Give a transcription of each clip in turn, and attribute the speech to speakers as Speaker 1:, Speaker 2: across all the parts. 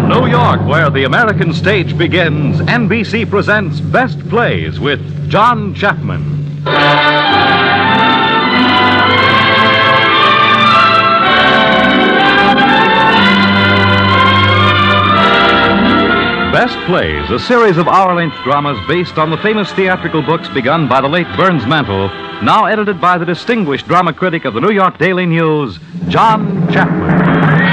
Speaker 1: From New York, where the American stage begins, NBC presents Best Plays with John Chapman. Best Plays, a series of hour-length dramas based on the famous theatrical books begun by the late Burns Mantle, now edited by the distinguished drama critic of the New York Daily News, John Chapman.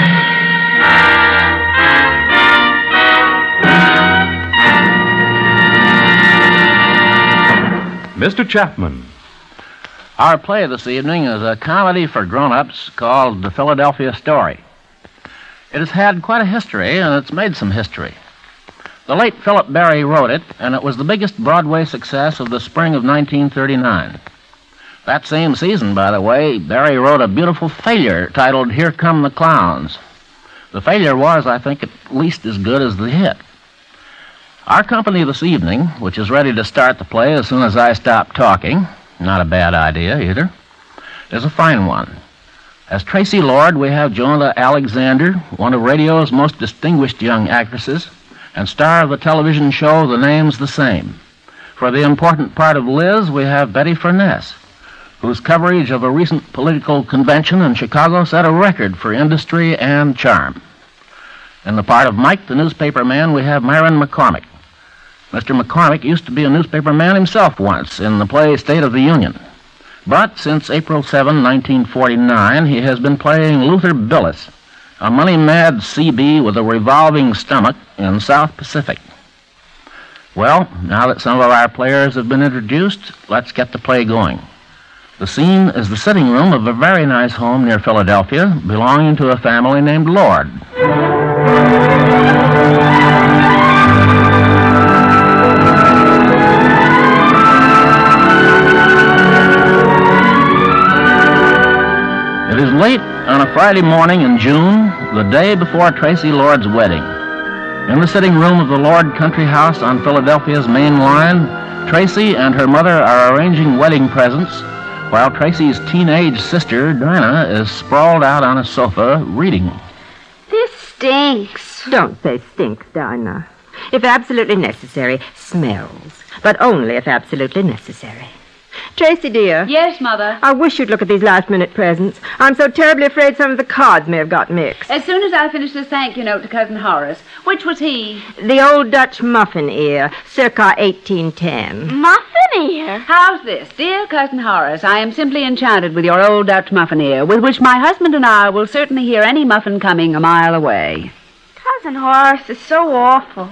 Speaker 1: Mr. Chapman.
Speaker 2: Our play this evening is a comedy for grown-ups called The Philadelphia Story. It has had quite a history, and it's made some history. The late Philip Barry wrote it, and it was the biggest Broadway success of the spring of 1939. That same season, by the way, Barry wrote a beautiful failure titled Here Come the Clowns. The failure was, I think, at least as good as the hit. Our company this evening, which is ready to start the play as soon as I stop talking, not a bad idea either, is a fine one. As Tracy Lord, we have Jonah Alexander, one of radio's most distinguished young actresses, and star of the television show The Name's the Same. For the important part of Liz, we have Betty Furness, whose coverage of a recent political convention in Chicago set a record for industry and charm. In the part of Mike, the newspaper man, we have Myron McCormick. Mr. McCormick used to be a newspaper man himself once in the play State of the Union. But since April 7, 1949, he has been playing Luther Billis, a money-mad CB with a revolving stomach in South Pacific. Well, now that some of our players have been introduced, let's get the play going. The scene is the sitting room of a very nice home near Philadelphia belonging to a family named Lord. It is late on a Friday morning in June, the day before Tracy Lord's wedding. In the sitting room of the Lord Country House on Philadelphia's main line, Tracy and her mother are arranging wedding presents, while Tracy's teenage sister, Dinah, is sprawled out on a sofa reading.
Speaker 3: This stinks.
Speaker 4: Don't say stinks, Dinah. If absolutely necessary, smells. But only if absolutely necessary. Tracy, dear.
Speaker 3: Yes, Mother.
Speaker 4: I wish you'd look at these last-minute presents. I'm so terribly afraid some of the cards may have got mixed.
Speaker 3: As soon as I finished the thank you note to Cousin Horace. Which was he?
Speaker 4: The old Dutch muffin ear, circa 1810.
Speaker 3: Muffin ear? How's this? Dear Cousin Horace, I am simply enchanted with your old Dutch muffin ear, with which my husband and I will certainly hear any muffin coming a mile away.
Speaker 5: Cousin Horace is so awful.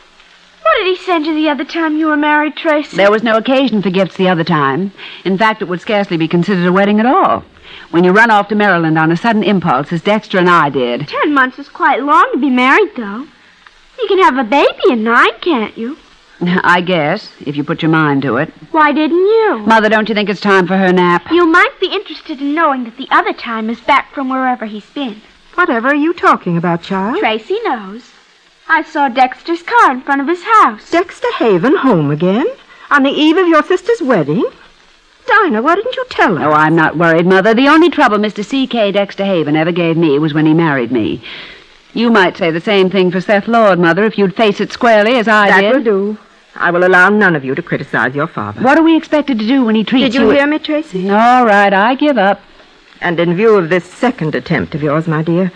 Speaker 5: What did he send you the other time you were married, Tracy?
Speaker 3: There was no occasion for gifts the other time. In fact, it would scarcely be considered a wedding at all. When you run off to Maryland on a sudden impulse, as Dexter and I did.
Speaker 5: 10 months is quite long to be married, though. You can have a baby in 9, can't you?
Speaker 3: I guess, if you put your mind to it.
Speaker 5: Why didn't you?
Speaker 3: Mother, don't you think it's time for her nap?
Speaker 5: You might be interested in knowing that the other time is back from wherever he's been.
Speaker 4: Whatever are you talking about, child?
Speaker 5: Tracy knows. I saw Dexter's car in front of his house.
Speaker 4: Dexter Haven home again? On the eve of your sister's wedding? Dinah, why didn't you tell her?
Speaker 3: Oh, I'm not worried, Mother. The only trouble Mr. C.K. Dexter Haven ever gave me was when he married me. You might say the same thing for Seth Lord, Mother, if you'd face it squarely as I did.
Speaker 4: That will do. I will allow none of you to criticize your father.
Speaker 3: What are we expected to do when he treats you...
Speaker 4: Did you hear me, Tracy?
Speaker 3: All right, I give up.
Speaker 4: And in view of this second attempt of yours, my dear,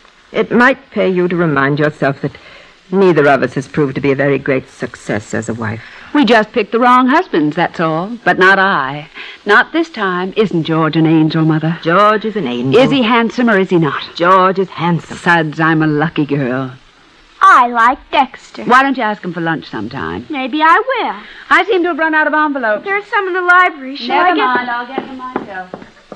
Speaker 4: it might pay you to remind yourself that neither of us has proved to be a very great success as a wife.
Speaker 3: We just picked the wrong husbands, that's all. But not I. Not this time. Isn't George an angel, Mother?
Speaker 4: George is an angel.
Speaker 3: Is he handsome or is he not?
Speaker 4: George is handsome.
Speaker 3: Suds, I'm a lucky girl.
Speaker 5: I like Dexter.
Speaker 3: Why don't you ask him for lunch sometime?
Speaker 5: Maybe I will.
Speaker 3: I seem to have run out of envelopes.
Speaker 5: There's some in the library. Shall I
Speaker 3: Never
Speaker 5: get
Speaker 3: mind,
Speaker 5: them?
Speaker 3: I'll get them myself.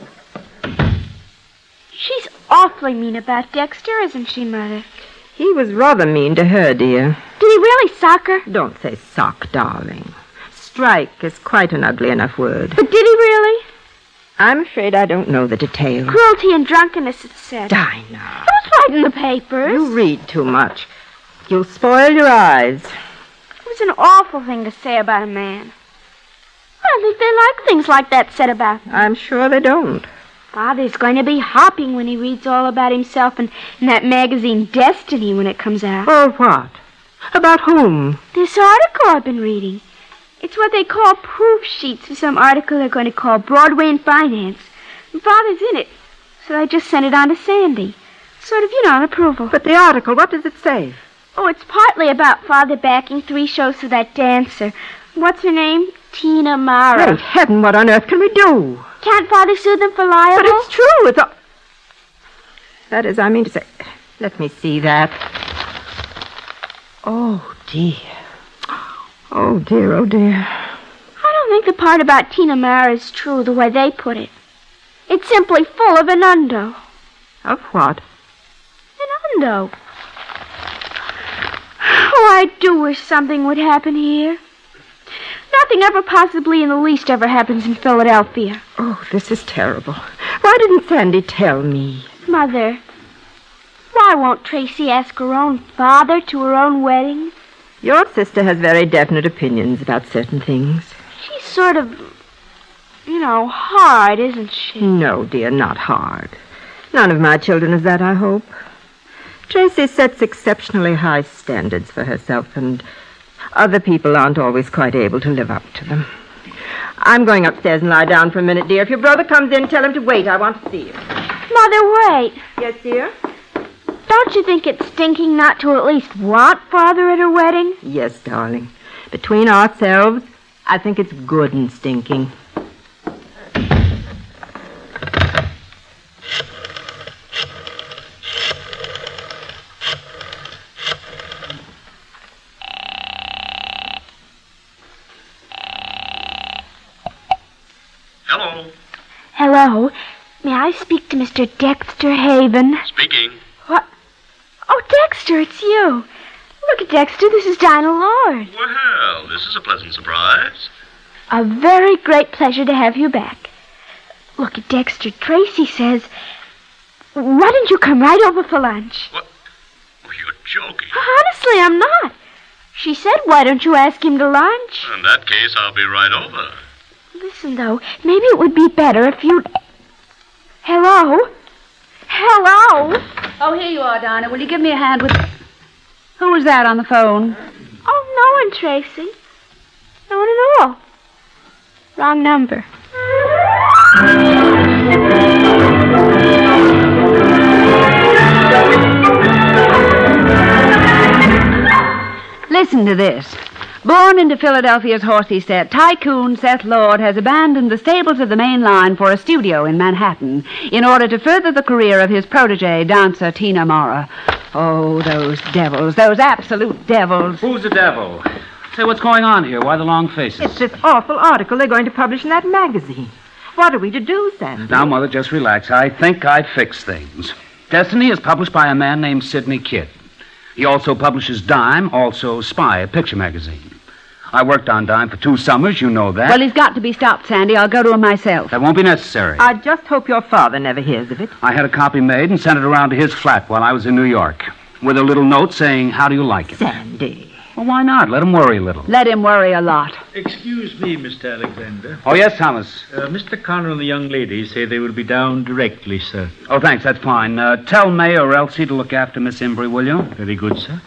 Speaker 5: She's awfully mean about Dexter, isn't she, Mother?
Speaker 4: He was rather mean to her, dear.
Speaker 5: Did he really sock her?
Speaker 4: Don't say sock, darling. Strike is quite an ugly enough word.
Speaker 5: But did he really?
Speaker 4: I'm afraid I don't know the details.
Speaker 5: Cruelty and drunkenness, it said.
Speaker 4: Dinah.
Speaker 5: It was right in the papers.
Speaker 4: You read too much. You'll spoil your eyes.
Speaker 5: It was an awful thing to say about a man. I don't think they like things like that said about them.
Speaker 4: I'm sure they don't.
Speaker 5: Father's going to be hopping when he reads all about himself in that magazine Destiny when it comes out.
Speaker 4: Oh, what? About whom?
Speaker 5: This article I've been reading. It's what they call proof sheets for some article they're going to call Broadway and Finance. And Father's in it, so I just sent it on to Sandy. Sort of, an approval.
Speaker 4: But the article, what does it say?
Speaker 5: Oh, it's partly about Father backing 3 shows for that dancer. What's her name? Tina Mara.
Speaker 4: Great heaven, what on earth can we do?
Speaker 5: Can't Father sue them for libel?
Speaker 4: But it's true. It's all... That is, I mean to say... Let me see that. Oh, dear. Oh, dear, oh, dear.
Speaker 5: I don't think the part about Tina Mara is true the way they put it. It's simply full of innuendo.
Speaker 4: Of what?
Speaker 5: Innuendo. Oh, I do wish something would happen here. Nothing ever possibly in the least ever happens in Philadelphia.
Speaker 4: Oh, this is terrible. Why didn't Sandy tell me?
Speaker 5: Mother, why won't Tracy ask her own father to her own wedding?
Speaker 4: Your sister has very definite opinions about certain things.
Speaker 5: She's sort of, hard, isn't she?
Speaker 4: No, dear, not hard. None of my children is that, I hope. Tracy sets exceptionally high standards for herself, and other people aren't always quite able to live up to them. I'm going upstairs and lie down for a minute, dear. If your brother comes in, tell him to wait. I want to see you.
Speaker 5: Mother, wait.
Speaker 4: Yes, dear?
Speaker 5: Don't you think it's stinking not to at least want Father at her wedding?
Speaker 4: Yes, darling. Between ourselves, I think it's good and stinking.
Speaker 6: Hello.
Speaker 5: Hello. May I speak to Mr. Dexter Haven?
Speaker 6: Speaking.
Speaker 5: What? Oh, Dexter, it's you. Look at Dexter. This is Dinah Lord.
Speaker 6: Well, this is a pleasant surprise.
Speaker 5: A very great pleasure to have you back. Look at Dexter. Tracy says, why didn't you come right over for lunch?
Speaker 6: What? Oh, you're joking.
Speaker 5: Honestly, I'm not. She said, why don't you ask him to lunch?
Speaker 6: In that case, I'll be right over.
Speaker 5: Listen, though, maybe it would be better if you'd... Hello? Hello?
Speaker 3: Oh, here you are, Dinah. Will you give me a hand with... Who was that on the phone?
Speaker 5: Oh, no one, Tracy. No one at all. Wrong number.
Speaker 3: Listen to this. Born into Philadelphia's horsey set, tycoon Seth Lord has abandoned the stables of the main line for a studio in Manhattan in order to further the career of his protege, dancer Tina Mara. Oh, those devils, those absolute devils.
Speaker 2: Who's the devil? Say, what's going on here? Why the long faces?
Speaker 4: It's this awful article they're going to publish in that magazine. What are we to do, Sandy?
Speaker 2: Now, Mother, just relax. I think I'd fix things. Destiny is published by a man named Sidney Kidd. He also publishes Dime, also Spy, a picture magazine. I worked on Dime for 2 summers, you know that.
Speaker 3: Well, he's got to be stopped, Sandy. I'll go to him myself.
Speaker 2: That won't be necessary.
Speaker 4: I just hope your father never hears of it.
Speaker 2: I had a copy made and sent it around to his flat while I was in New York, with a little note saying, how do you like it?
Speaker 4: Sandy.
Speaker 2: Well, why not? Let him worry a little.
Speaker 3: Let him worry a lot.
Speaker 7: Excuse me, Mr. Alexander.
Speaker 2: Oh, yes, Thomas.
Speaker 7: Mr. Connor and the young lady say they will be down directly, sir.
Speaker 2: Oh, thanks, that's fine. Tell May or Elsie to look after Miss Imbrie, will you?
Speaker 7: Very good, sir.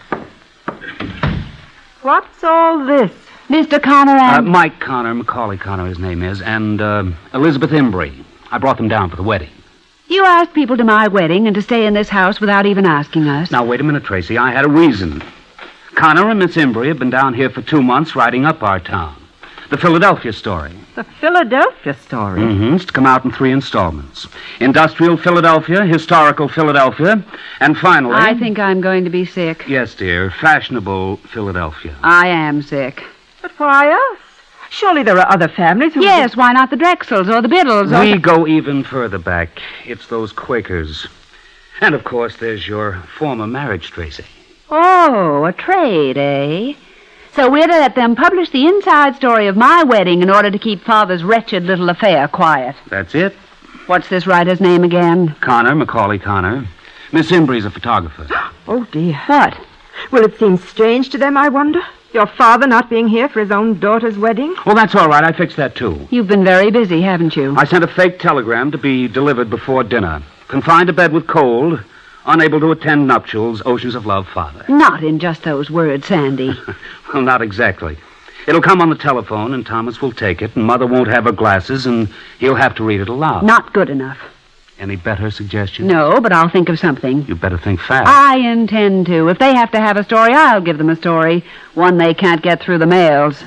Speaker 4: What's all this?
Speaker 3: Mr. Connor and...
Speaker 2: Mike Connor, Macaulay Connor, his name is, and Elizabeth Imbrie. I brought them down for the wedding.
Speaker 3: You asked people to my wedding and to stay in this house without even asking us.
Speaker 2: Now, wait a minute, Tracy. I had a reason. Connor and Miss Imbrie have been down here for 2 months writing up our town. The Philadelphia story.
Speaker 4: The Philadelphia story?
Speaker 2: Mm-hmm. It's to come out in 3 installments. Industrial Philadelphia, Historical Philadelphia, and finally...
Speaker 3: I think I'm going to be sick.
Speaker 2: Yes, dear. Fashionable Philadelphia.
Speaker 3: I am sick.
Speaker 4: But why us? Surely there are other families who...
Speaker 3: Yes, why not the Drexels or the Biddles or...
Speaker 2: We go even further back. It's those Quakers. And, of course, there's your former marriage, Tracy.
Speaker 3: Oh, a trade, eh? So we're to let them publish the inside story of my wedding in order to keep Father's wretched little affair quiet.
Speaker 2: That's it.
Speaker 3: What's this writer's name again?
Speaker 2: Connor, Macaulay Connor. Miss Imbrie's a photographer.
Speaker 4: Oh, dear.
Speaker 3: What?
Speaker 4: Will it seem strange to them, I wonder? Your father not being here for his own daughter's wedding?
Speaker 8: Well, that's all right. I fixed that, too.
Speaker 3: You've been very busy, haven't you?
Speaker 8: I sent a fake telegram to be delivered before dinner. Confined to bed with cold, unable to attend nuptials, Oceans of Love, Father.
Speaker 3: Not in just those words, Sandy.
Speaker 8: Well, not exactly. It'll come on the telephone, and Thomas will take it, and Mother won't have her glasses, and he'll have to read it aloud.
Speaker 3: Not good enough.
Speaker 8: Any better suggestions?
Speaker 3: No, but I'll think of something.
Speaker 8: You better think fast.
Speaker 3: I intend to. If they have to have a story, I'll give them a story. One they can't get through the mails.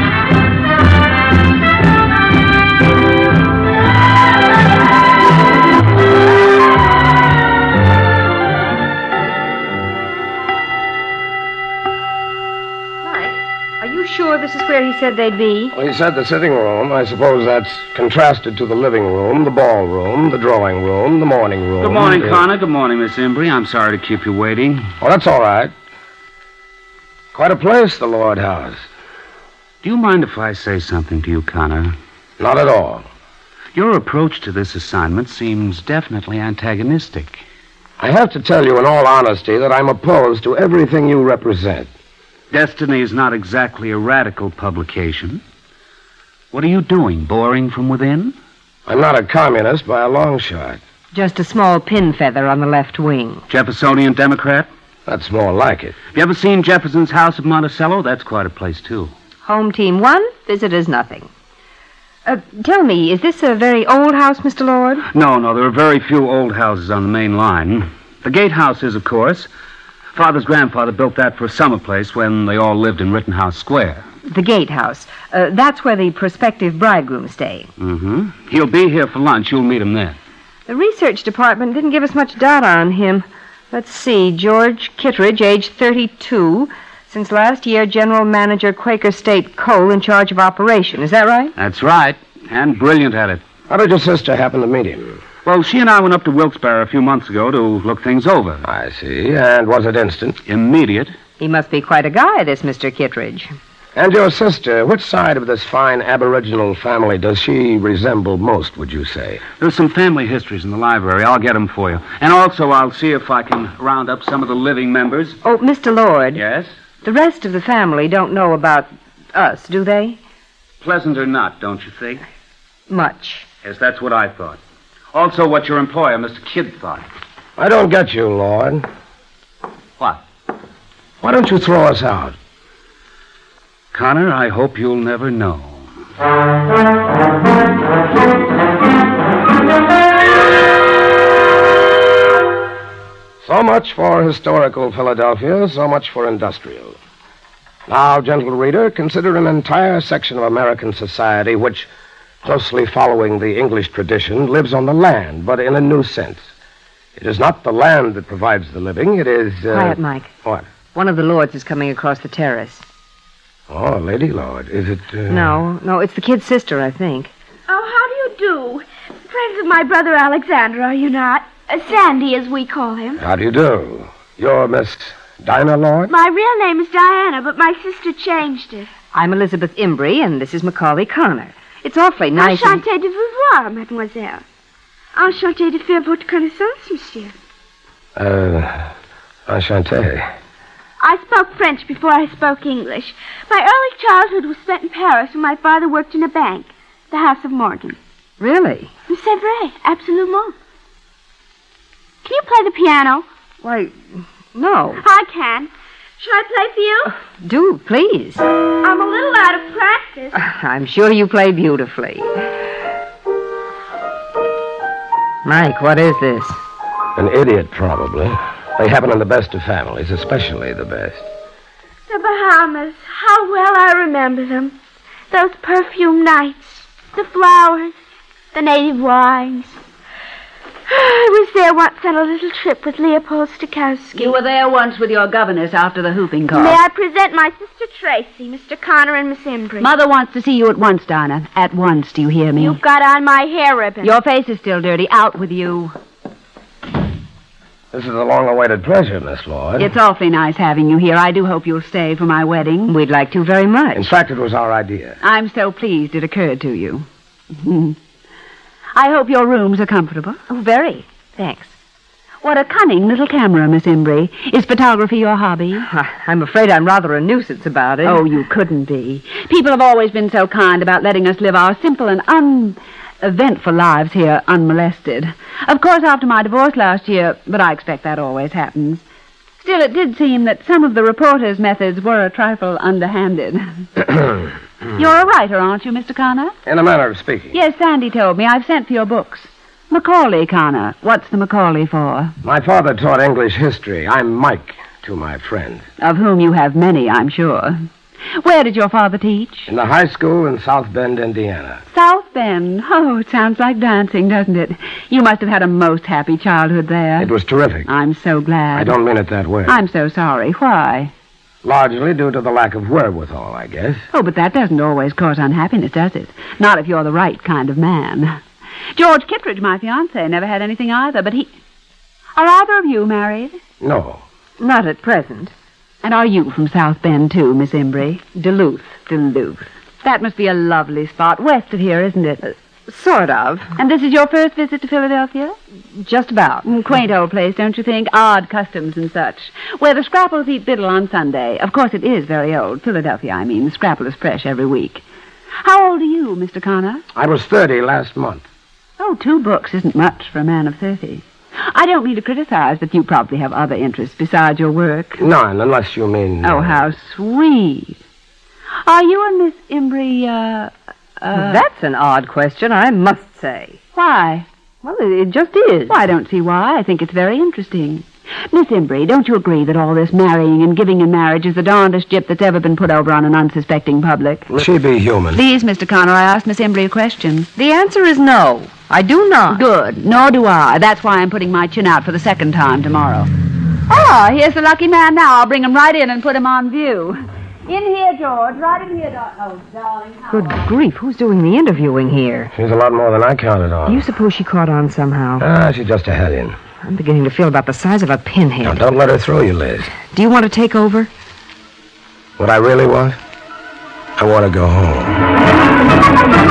Speaker 4: Sure this is where he said they'd be?
Speaker 9: Well, he said the sitting room. I suppose that's contrasted to the living room, the ballroom, the drawing room, the morning room.
Speaker 8: Good morning, Connor. Good morning, Miss Embry. I'm sorry to keep you waiting.
Speaker 9: Oh, that's all right. Quite a place, the Lord House.
Speaker 8: Do you mind if I say something to you, Connor?
Speaker 9: Not at all.
Speaker 8: Your approach to this assignment seems definitely antagonistic.
Speaker 9: I have to tell you in all honesty that I'm opposed to everything you represent.
Speaker 8: Destiny is not exactly a radical publication. What are you doing, boring from within?
Speaker 9: I'm not a communist by a long shot.
Speaker 4: Just a small pin feather on the left wing.
Speaker 8: Jeffersonian Democrat?
Speaker 9: That's more like it.
Speaker 8: Have you ever seen Jefferson's house at Monticello? That's quite a place, too.
Speaker 4: Home team 1, visitors nothing. Tell me, is this a very old house, Mr. Lord?
Speaker 8: No, there are very few old houses on the main line. The gatehouse is, of course. Father's grandfather built that for a summer place when they all lived in Rittenhouse Square.
Speaker 4: The gatehouse. That's where the prospective bridegrooms stay.
Speaker 8: Mm-hmm. He'll be here for lunch. You'll meet him there.
Speaker 4: The research department didn't give us much data on him. Let's see. George Kittredge, age 32. Since last year, general manager, Quaker State Coal, in charge of operation. Is that right?
Speaker 8: That's right. And brilliant at it.
Speaker 9: How did your sister happen to meet him?
Speaker 8: Well, she and I went up to Wilkes-Barre a few months ago to look things over.
Speaker 9: I see. And was it instant?
Speaker 8: Immediate.
Speaker 4: He must be quite a guy, this Mr. Kittredge.
Speaker 9: And your sister, which side of this fine aboriginal family does she resemble most, would you say?
Speaker 8: There's some family histories in the library. I'll get them for you. And also, I'll see if I can round up some of the living members.
Speaker 4: Oh, Mr. Lord.
Speaker 8: Yes?
Speaker 4: The rest of the family don't know about us, do they?
Speaker 8: Pleasant or not, don't you think?
Speaker 4: Much.
Speaker 8: Yes, that's what I thought. Also, what your employer, Mr. Kidd, thought.
Speaker 9: I don't get you, Lord.
Speaker 8: What?
Speaker 9: Why don't you throw us out?
Speaker 8: Connor, I hope you'll never know.
Speaker 9: So much for historical Philadelphia, so much for industrial. Now, gentle reader, consider an entire section of American society which, closely following the English tradition, lives on the land, but in a new sense. It is not the land that provides the living, it is...
Speaker 4: Quiet, Mike.
Speaker 9: What?
Speaker 4: One of the lords is coming across the terrace.
Speaker 9: Oh, a lady lord. Is it...
Speaker 4: No, it's the kid's sister, I think.
Speaker 5: Oh, how do you do? Friends of my brother Alexander, are you not? Sandy, as we call him.
Speaker 9: How do you do? You're Miss Dinah Lord?
Speaker 5: My real name is Diana, but my sister changed it.
Speaker 4: I'm Elizabeth Embry, and this is Macaulay Connor. It's awfully nice.
Speaker 5: Enchanté de vous voir, mademoiselle. Enchanté de faire votre connaissance, monsieur.
Speaker 9: Enchanté.
Speaker 5: I spoke French before I spoke English. My early childhood was spent in Paris, where my father worked in a bank, the House of Morgan.
Speaker 4: Really?
Speaker 5: C'est vrai, absolument. Can you play the piano?
Speaker 4: Why, no.
Speaker 5: I can. Shall I play for you?
Speaker 4: Do, please.
Speaker 5: I'm a little out of practice.
Speaker 4: I'm sure you play beautifully. Mike, what is this?
Speaker 9: An idiot, probably. They happen in the best of families, especially the best.
Speaker 5: The Bahamas. How well I remember them. Those perfume nights. The flowers. The native wines. I was there once on a little trip with Leopold Stokowski.
Speaker 3: You were there once with your governess after the whooping cough.
Speaker 5: May I present my sister Tracy, Mr. Connor, and Miss Embry?
Speaker 3: Mother wants to see you at once, Dinah. At once, do you hear me?
Speaker 5: You've got on my hair ribbon.
Speaker 3: Your face is still dirty. Out with you.
Speaker 9: This is a long-awaited pleasure, Miss Lloyd.
Speaker 3: It's awfully nice having you here. I do hope you'll stay for my wedding.
Speaker 4: We'd like to very much.
Speaker 9: In fact, it was our idea.
Speaker 3: I'm so pleased it occurred to you. I hope your rooms are comfortable.
Speaker 4: Oh, very. Thanks.
Speaker 3: What a cunning little camera, Miss Embry. Is photography your hobby?
Speaker 4: I'm afraid I'm rather a nuisance about it.
Speaker 3: Oh, you couldn't be. People have always been so kind about letting us live our simple and uneventful lives here unmolested. Of course, after my divorce last year, but I expect that always happens. Still, it did seem that some of the reporters' methods were a trifle underhanded. You're a writer, aren't you, Mr. Connor?
Speaker 9: In a manner of speaking.
Speaker 3: Yes, Sandy told me. I've sent for your books. Macaulay, Connor. What's the Macaulay for?
Speaker 9: My father taught English history. I'm Mike to my friends.
Speaker 3: Of whom you have many, I'm sure. Where did your father teach?
Speaker 9: In the high school in South Bend, Indiana.
Speaker 3: South Bend. Oh, it sounds like dancing, doesn't it? You must have had a most happy childhood there.
Speaker 9: It was terrific.
Speaker 3: I'm so glad.
Speaker 9: I don't mean it that way.
Speaker 3: I'm so sorry. Why?
Speaker 9: Largely due to the lack of wherewithal, I guess.
Speaker 3: Oh, but that doesn't always cause unhappiness, does it? Not if you're the right kind of man. George Kittredge, my fiancé, never had anything either, but he... Are either of you married?
Speaker 9: No.
Speaker 4: Not at present.
Speaker 3: And are you from South Bend, too, Miss Embry?
Speaker 4: Duluth.
Speaker 3: That must be a lovely spot. West of here, isn't it?
Speaker 4: Sort of.
Speaker 3: And this is your first visit to Philadelphia?
Speaker 4: Just about.
Speaker 3: Quaint old place, don't you think? Odd customs and such. Where the Scrapples eat Biddle on Sunday. Of course, it is very old. Philadelphia, I mean. The Scrapple is fresh every week. How old are you, Mr. Connor?
Speaker 9: I was 30 last month.
Speaker 3: Oh, 2 books isn't much for a man of 30. I don't mean to criticize, but you probably have other interests besides your work.
Speaker 9: None, unless you mean...
Speaker 3: Oh, how sweet. Are you and Miss Embry,
Speaker 4: That's an odd question, I must say.
Speaker 3: Why?
Speaker 4: Well, it just is.
Speaker 3: Well, I don't see why. I think it's very interesting. Miss Embry, don't you agree that all this marrying and giving in marriage is the darndest gyp that's ever been put over on an unsuspecting public?
Speaker 9: She be human.
Speaker 3: Please, Mr. Connor, I asked Miss Embry a question.
Speaker 4: The answer is no. I do not.
Speaker 3: Good. Nor do I. That's why I'm putting my chin out for the second time tomorrow. Ah, here's the lucky man now. I'll bring him right in and put him on view. In here, George. Right in here, Oh, darling.
Speaker 4: Good grief, who's doing the interviewing here?
Speaker 9: She's a lot more than I counted on.
Speaker 4: Do you suppose she caught on somehow?
Speaker 9: She's just a head-in.
Speaker 4: I'm beginning to feel about the size of a pinhead.
Speaker 9: Now, don't let her throw you, Liz.
Speaker 4: Do you want to take over?
Speaker 9: What I really want? I want to go home.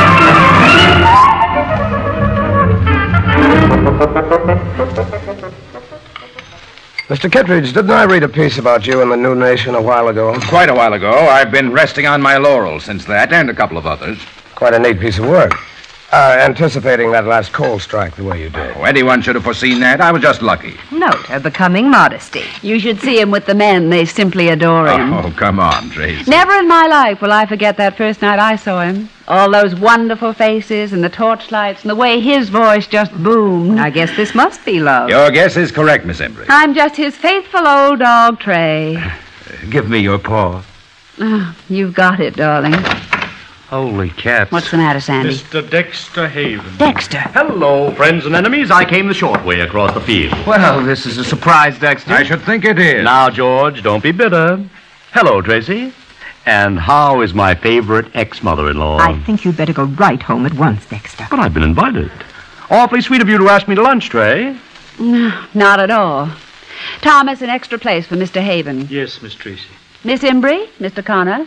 Speaker 9: Mr. Kittredge, didn't I read a piece about you in the New Nation a while ago?
Speaker 10: Quite a while ago. I've been resting on my laurels since that, and a couple of others.
Speaker 9: Quite a neat piece of work. Anticipating that last coal strike the way you did.
Speaker 10: Oh, anyone should have foreseen that. I was just lucky.
Speaker 4: Note her becoming modesty.
Speaker 3: You should see him with the men. They simply adore him.
Speaker 10: Oh, come on, Tracy.
Speaker 3: Never in my life will I forget that first night I saw him. All those wonderful faces and the torchlights and the way his voice just boomed.
Speaker 4: I guess this must be love.
Speaker 10: Your guess is correct, Miss Embry.
Speaker 3: I'm just his faithful old dog, Trey.
Speaker 10: Give me your paw.
Speaker 3: Oh, you've got it, darling.
Speaker 10: Holy cats.
Speaker 3: What's the matter, Sandy?
Speaker 7: Mr. Dexter Haven.
Speaker 3: Dexter.
Speaker 11: Hello, friends and enemies. I came the short way across the field.
Speaker 10: Well, this is a surprise, Dexter. I should think it is.
Speaker 11: Now, George, don't be bitter. Hello, Tracy. And how is my favorite ex-mother-in-law?
Speaker 4: I think you'd better go right home at once, Dexter.
Speaker 11: But I've been invited. Awfully sweet of you to ask me to lunch, Trey.
Speaker 3: No, not at all. Thomas, an extra place for Mr. Haven.
Speaker 7: Yes, Miss Tracy.
Speaker 3: Miss Embry, Mr. Connor.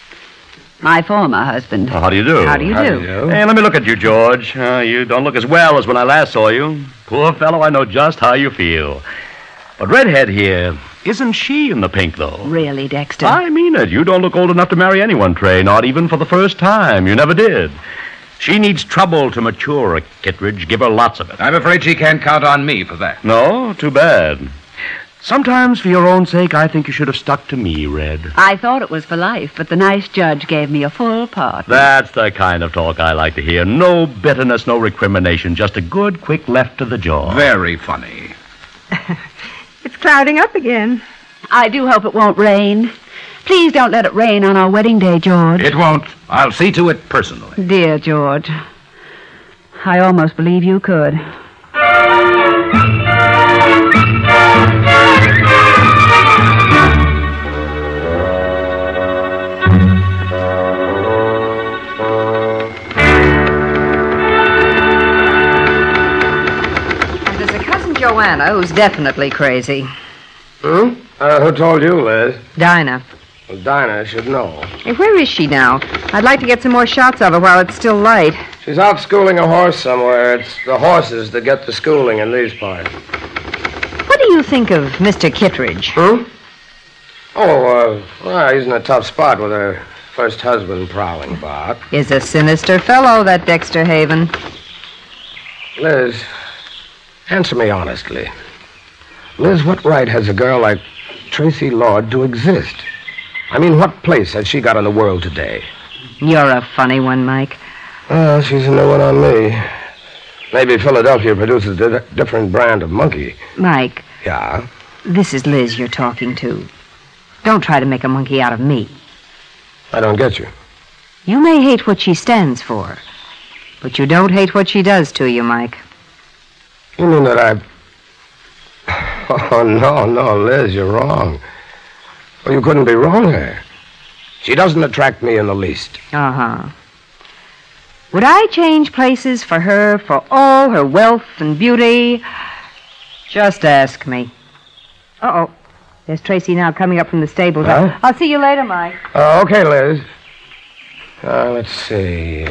Speaker 3: My former husband.
Speaker 11: How do you do?
Speaker 3: How do you do?
Speaker 11: Hey, let me look at you, George. You don't look as well as when I last saw you. Poor fellow, I know just how you feel. But Redhead here, isn't she in the pink, though?
Speaker 3: Really, Dexter?
Speaker 11: I mean it. You don't look old enough to marry anyone, Trey, not even for the first time. You never did. She needs trouble to mature, Kittredge. Give her lots of it.
Speaker 10: I'm afraid she can't count on me for that.
Speaker 11: No? Too bad. Sometimes, for your own sake, I think you should have stuck to me, Red.
Speaker 3: I thought it was for life, but the nice judge gave me a full pardon.
Speaker 11: That's the kind of talk I like to hear. No bitterness, no recrimination, just a good, quick left to the jaw.
Speaker 10: Very funny.
Speaker 4: It's clouding up again.
Speaker 3: I do hope it won't rain. Please don't let it rain on our wedding day, George.
Speaker 10: It won't. I'll see to it personally.
Speaker 3: Dear George, I almost believe you could.
Speaker 4: Joanna, who's definitely crazy.
Speaker 9: Who told you, Liz?
Speaker 4: Dinah.
Speaker 9: Well, Dinah should know.
Speaker 4: Hey, where is she now? I'd like to get some more shots of her while it's still light.
Speaker 9: She's out schooling a horse somewhere. It's the horses that get the schooling in these parts.
Speaker 4: you think of Mr. Kittredge?
Speaker 9: Hmm? Oh, well, he's in a tough spot with her first husband prowling about.
Speaker 4: He's a sinister fellow, that Dexter Haven.
Speaker 9: Liz, answer me honestly. Liz, what right has a girl like Tracy Lord to exist? I mean, what place has she got in the world today?
Speaker 4: You're a funny one, Mike.
Speaker 9: Well, she's a new one on me. Maybe Philadelphia produces a different brand of monkey.
Speaker 4: Mike.
Speaker 9: Yeah?
Speaker 4: This is Liz you're talking to. Don't try to make a monkey out of me.
Speaker 9: I don't get you.
Speaker 4: You may hate what she stands for, but you don't hate what she does to you, Mike.
Speaker 9: You mean that I... Oh, no, Liz, you're wrong. Well, you couldn't be wronger. She doesn't attract me in the least.
Speaker 4: Uh-huh. Would I change places for her for all her wealth and beauty? Just ask me. Uh-oh. There's Tracy now coming up from the stables.
Speaker 9: Huh?
Speaker 4: I'll see you later, Mike.
Speaker 9: Okay, Liz. Let's see.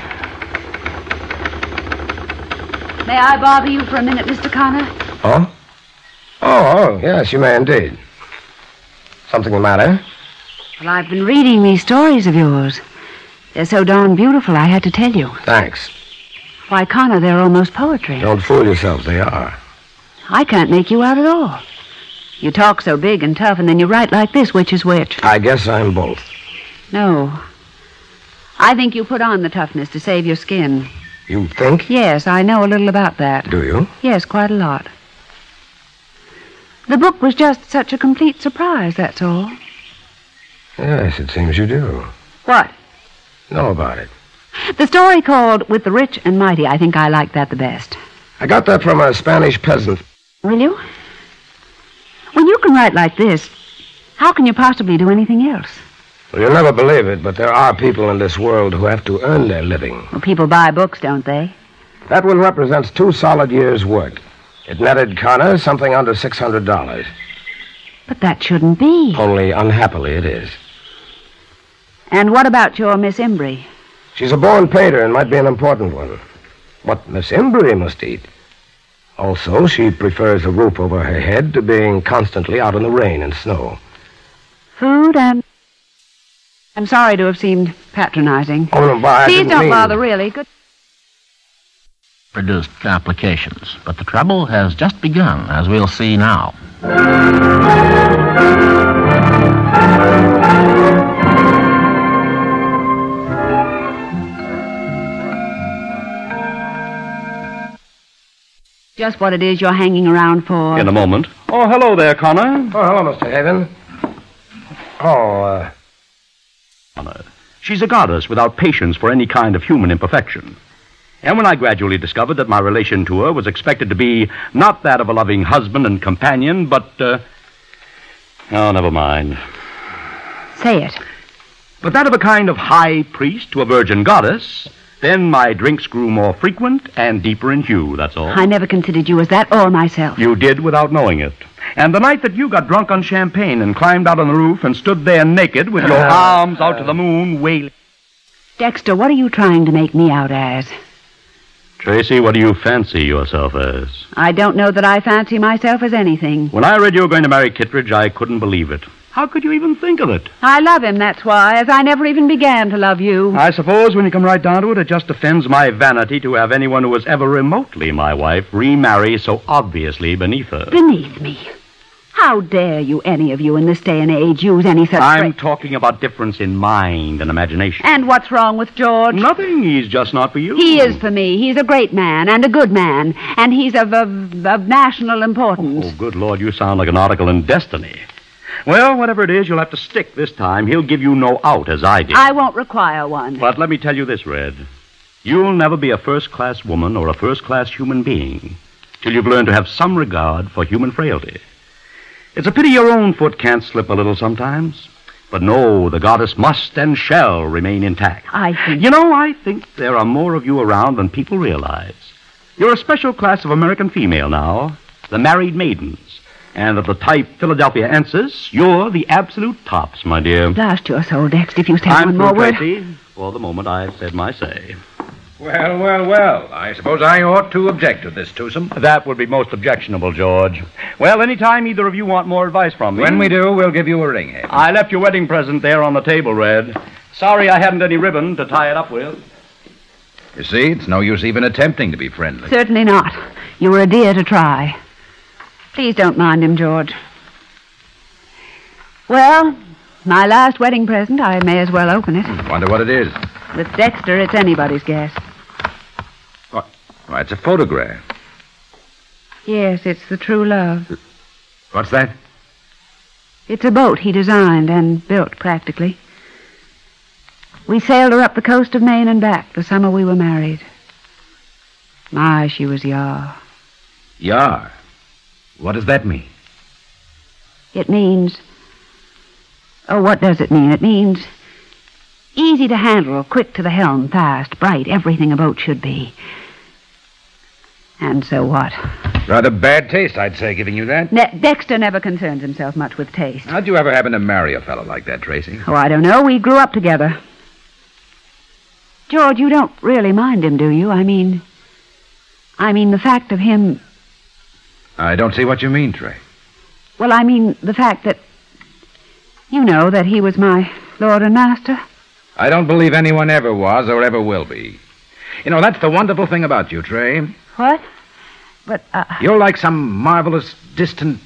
Speaker 3: May I bother you for a minute, Mr. Connor?
Speaker 9: Oh? Oh, yes, you may indeed. Something the matter?
Speaker 3: Well, I've been reading these stories of yours. They're so darn beautiful, I had to tell you.
Speaker 9: Thanks.
Speaker 3: Why, Connor, they're almost poetry.
Speaker 9: Don't fool yourself, they are.
Speaker 3: I can't make you out at all. You talk so big and tough, and then you write like this. Which is which?
Speaker 9: I guess I'm both.
Speaker 3: No. I think you put on the toughness to save your skin.
Speaker 9: You think?
Speaker 3: Yes, I know a little about that.
Speaker 9: Do you?
Speaker 3: Yes, quite a lot. The book was just such a complete surprise, that's all.
Speaker 9: Yes, it seems you do.
Speaker 3: What?
Speaker 9: Know about it.
Speaker 3: The story called With the Rich and Mighty, I think I like that the best.
Speaker 9: I got that from a Spanish peasant.
Speaker 3: Will you? When you can write like this, how can you possibly do anything else?
Speaker 9: Well, you'll never believe it, but there are people in this world who have to earn their living.
Speaker 3: Well, people buy books, don't they?
Speaker 9: That one represents 2 solid years' work. It netted Connor something under $600.
Speaker 3: But that shouldn't be.
Speaker 9: Only unhappily it is.
Speaker 3: And what about your Miss Embry?
Speaker 9: She's a born painter and might be an important one. What Miss Embry must eat. Also, she prefers a roof over her head to being constantly out in the rain and snow.
Speaker 3: Food and... I'm sorry to have seemed patronizing.
Speaker 9: Oh, no, I
Speaker 3: Please
Speaker 9: didn't
Speaker 3: don't
Speaker 9: mean...
Speaker 3: bother, really. Good.
Speaker 2: Produced complications, but the trouble has just begun, as we'll see now.
Speaker 3: Just what it is you're hanging around for.
Speaker 8: In a moment. Oh, hello there, Connor.
Speaker 9: Oh, hello, Mr. Haven.
Speaker 8: Connor. She's a goddess without patience for any kind of human imperfection. And when I gradually discovered that my relation to her was expected to be not that of a loving husband and companion, but, oh, never mind.
Speaker 3: Say it.
Speaker 8: But that of a kind of high priest to a virgin goddess, then my drinks grew more frequent and deeper in hue, that's all.
Speaker 3: I never considered you as that or myself.
Speaker 8: You did without knowing it. And the night that you got drunk on champagne and climbed out on the roof and stood there naked with your arms out to the moon wailing...
Speaker 3: Dexter, what are you trying to make me out as?
Speaker 8: Tracy, what do you fancy yourself as?
Speaker 3: I don't know that I fancy myself as anything.
Speaker 8: When I read you were going to marry Kittredge, I couldn't believe it. How could you even think of it?
Speaker 3: I love him, that's why, as I never even began to love you.
Speaker 8: I suppose when you come right down to it, it just offends my vanity to have anyone who was ever remotely my wife remarry so obviously beneath her.
Speaker 3: Beneath me? How dare you, any of you, in this day and age, use any such...
Speaker 8: I'm talking about difference in mind and imagination.
Speaker 3: And what's wrong with George?
Speaker 8: Nothing. He's just not for you.
Speaker 3: He is for me. He's a great man and a good man. And he's of national importance.
Speaker 8: Oh, good Lord, you sound like an article in Destiny. Well, whatever it is, you'll have to stick this time. He'll give you no out, as I did.
Speaker 3: I won't require one.
Speaker 8: But let me tell you this, Red. You'll never be a first-class woman or a first-class human being till you've learned to have some regard for human frailty. It's a pity your own foot can't slip a little sometimes. But no, the goddess must and shall remain intact.
Speaker 3: I
Speaker 8: think there are more of you around than people realize. You're a special class of American female now, the married maidens. And of the type Philadelphiaensis, you're the absolute tops, my dear.
Speaker 3: Blast your soul, Dex, if you say one more word.
Speaker 8: I'm through, Tracy. For the moment, I've said my say.
Speaker 10: Well. I suppose I ought to object to this twosome.
Speaker 8: That would be most objectionable, George. Well, any time either of you want more advice from me.
Speaker 10: When we do, we'll give you a ring, Hayden.
Speaker 8: I left your wedding present there on the table, Red. Sorry I hadn't any ribbon to tie it up with.
Speaker 10: You see, it's no use even attempting to be friendly.
Speaker 3: Certainly not. You were a dear to try. Please don't mind him, George. Well, my last wedding present, I may as well open it.
Speaker 10: Wonder what it is.
Speaker 3: With Dexter, it's anybody's guess.
Speaker 10: Why, it's a photograph.
Speaker 3: Yes, it's the true love.
Speaker 10: What's that?
Speaker 3: It's a boat he designed and built, practically. We sailed her up the coast of Maine and back the summer we were married. My, she was yar.
Speaker 10: Yar? What does that mean?
Speaker 3: It means... Oh, what does it mean? It means easy to handle, quick to the helm, fast, bright, everything a boat should be. And so what?
Speaker 10: Rather bad taste, I'd say, giving you that.
Speaker 3: Dexter never concerns himself much with taste.
Speaker 10: How'd you ever happen to marry a fellow like that, Tracy?
Speaker 3: Oh, I don't know. We grew up together. George, you don't really mind him, do you? I mean the fact of him...
Speaker 10: I don't see what you mean, Trey.
Speaker 3: Well, I mean the fact that... You know, that he was my lord and master.
Speaker 10: I don't believe anyone ever was or ever will be. You know, that's the wonderful thing about you, Trey.
Speaker 3: What? But,
Speaker 10: You're like some marvelous, distant,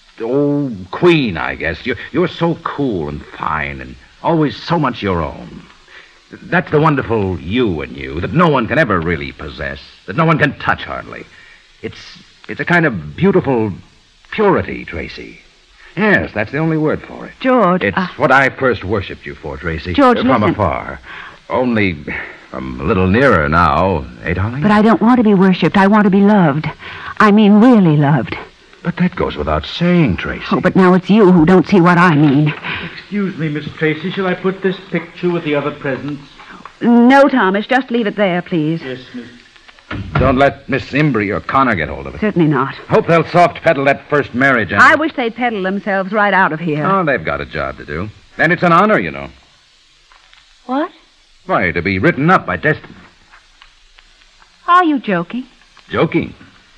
Speaker 10: queen, I guess. You're so cool and fine and always so much your own. That's the wonderful you in you that no one can ever really possess, that no one can touch hardly. It's a kind of beautiful purity, Tracy. Yes, that's the only word for it.
Speaker 3: George...
Speaker 10: It's what I first worshipped you for, Tracy.
Speaker 3: George,
Speaker 10: from
Speaker 3: listen.
Speaker 10: afar. Only from a little nearer now, eh, darling?
Speaker 3: But I don't want to be worshipped. I want to be loved. I mean really loved.
Speaker 10: But that goes without saying, Tracy.
Speaker 3: Oh, but now it's you who don't see what I mean.
Speaker 7: Excuse me, Miss Tracy. Shall I put this picture with the other presents?
Speaker 3: No, Thomas. Just leave it there, please.
Speaker 7: Yes, Miss.
Speaker 10: Don't let Miss Imbrie or Connor get hold of it.
Speaker 3: Certainly not.
Speaker 10: Hope they'll soft pedal that first marriage.
Speaker 3: I wish they'd peddle themselves right out of here.
Speaker 10: Oh, they've got a job to do. And it's an honor, you know.
Speaker 3: What?
Speaker 10: Why, to be written up by destiny.
Speaker 3: Are you joking?
Speaker 10: Joking.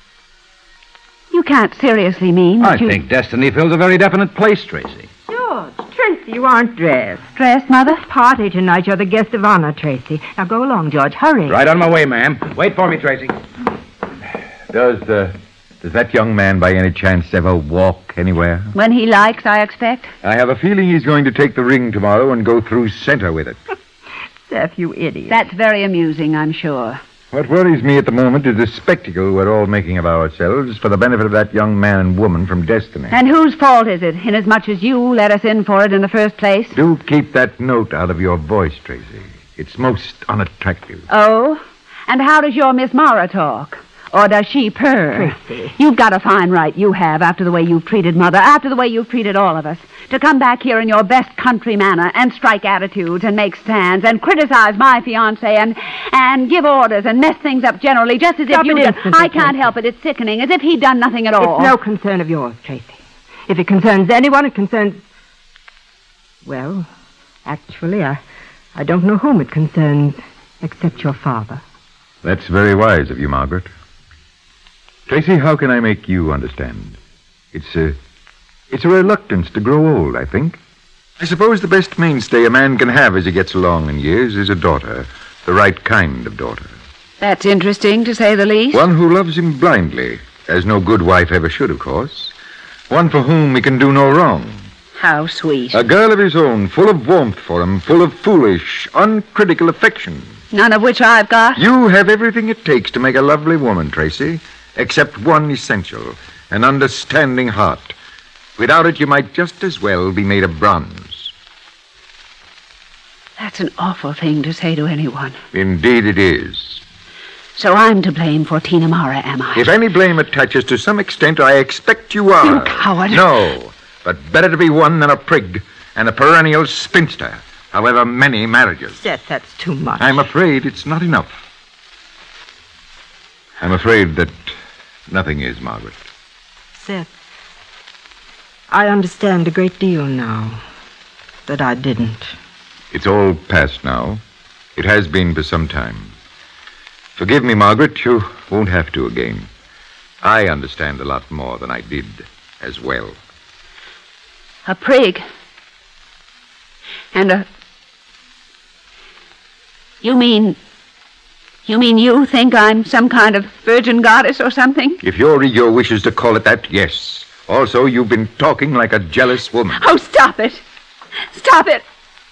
Speaker 3: You can't seriously mean that
Speaker 10: I think destiny fills a very definite place, Tracy.
Speaker 4: George, Tracy, you aren't dressed.
Speaker 3: Dressed, Mother?
Speaker 4: Party tonight. You're the guest of honor, Tracy. Now go along, George. Hurry.
Speaker 10: Right on my way, ma'am. Wait for me, Tracy.
Speaker 12: Does that young man by any chance ever walk anywhere?
Speaker 3: When he likes, I expect.
Speaker 12: I have a feeling he's going to take the ring tomorrow and go through center with it.
Speaker 4: Seth, you idiot.
Speaker 3: That's very amusing, I'm sure.
Speaker 12: What worries me at the moment is the spectacle we're all making of ourselves for the benefit of that young man and woman from Destiny.
Speaker 3: And whose fault is it, inasmuch as you let us in for it in the first place?
Speaker 12: Do keep that note out of your voice, Tracy. It's most unattractive.
Speaker 3: Oh? And how does your Miss Mara talk? Or does she purr?
Speaker 4: Tracy.
Speaker 3: You've got a fine right, you have, after the way you've treated Mother, after the way you've treated all of us, to come back here in your best country manner and strike attitudes and make stands and criticize my fiancé and give orders and mess things up generally, just as
Speaker 4: Stop
Speaker 3: if you...
Speaker 4: it instantly,
Speaker 3: I can't help it. It's sickening, as if he'd done nothing at all.
Speaker 4: It's no concern of yours, Tracy. If it concerns anyone, it concerns... Well, actually, I don't know whom it concerns, except your father.
Speaker 12: That's very wise of you, Margaret. Tracy, how can I make you understand? It's a reluctance to grow old, I think. I suppose the best mainstay a man can have as he gets along in years is a daughter, the right kind of daughter.
Speaker 3: That's interesting, to say the least.
Speaker 12: One who loves him blindly, as no good wife ever should, of course. One for whom he can do no wrong.
Speaker 3: How sweet.
Speaker 12: A girl of his own, full of warmth for him, full of foolish, uncritical affection.
Speaker 3: None of which I've got.
Speaker 12: You have everything it takes to make a lovely woman, Tracy, except one essential, an understanding heart. Without it, you might just as well be made of bronze.
Speaker 3: That's an awful thing to say to anyone.
Speaker 12: Indeed it is.
Speaker 3: So I'm to blame for Tina Mara, am I?
Speaker 12: If any blame attaches to some extent, I expect you are.
Speaker 3: You coward.
Speaker 12: No, but better to be one than a prig and a perennial spinster, however many marriages.
Speaker 4: Seth, that's too much.
Speaker 12: I'm afraid it's not enough. I'm afraid that nothing is, Margaret.
Speaker 4: Seth, I understand a great deal now that I didn't.
Speaker 12: It's all past now. It has been for some time. Forgive me, Margaret. You won't have to again. I understand a lot more than I did as well.
Speaker 3: A prig. And a... You mean you think I'm some kind of virgin goddess or something?
Speaker 12: If your ego wishes to call it that, yes. Also, you've been talking like a jealous woman.
Speaker 3: Oh, stop it. Stop it.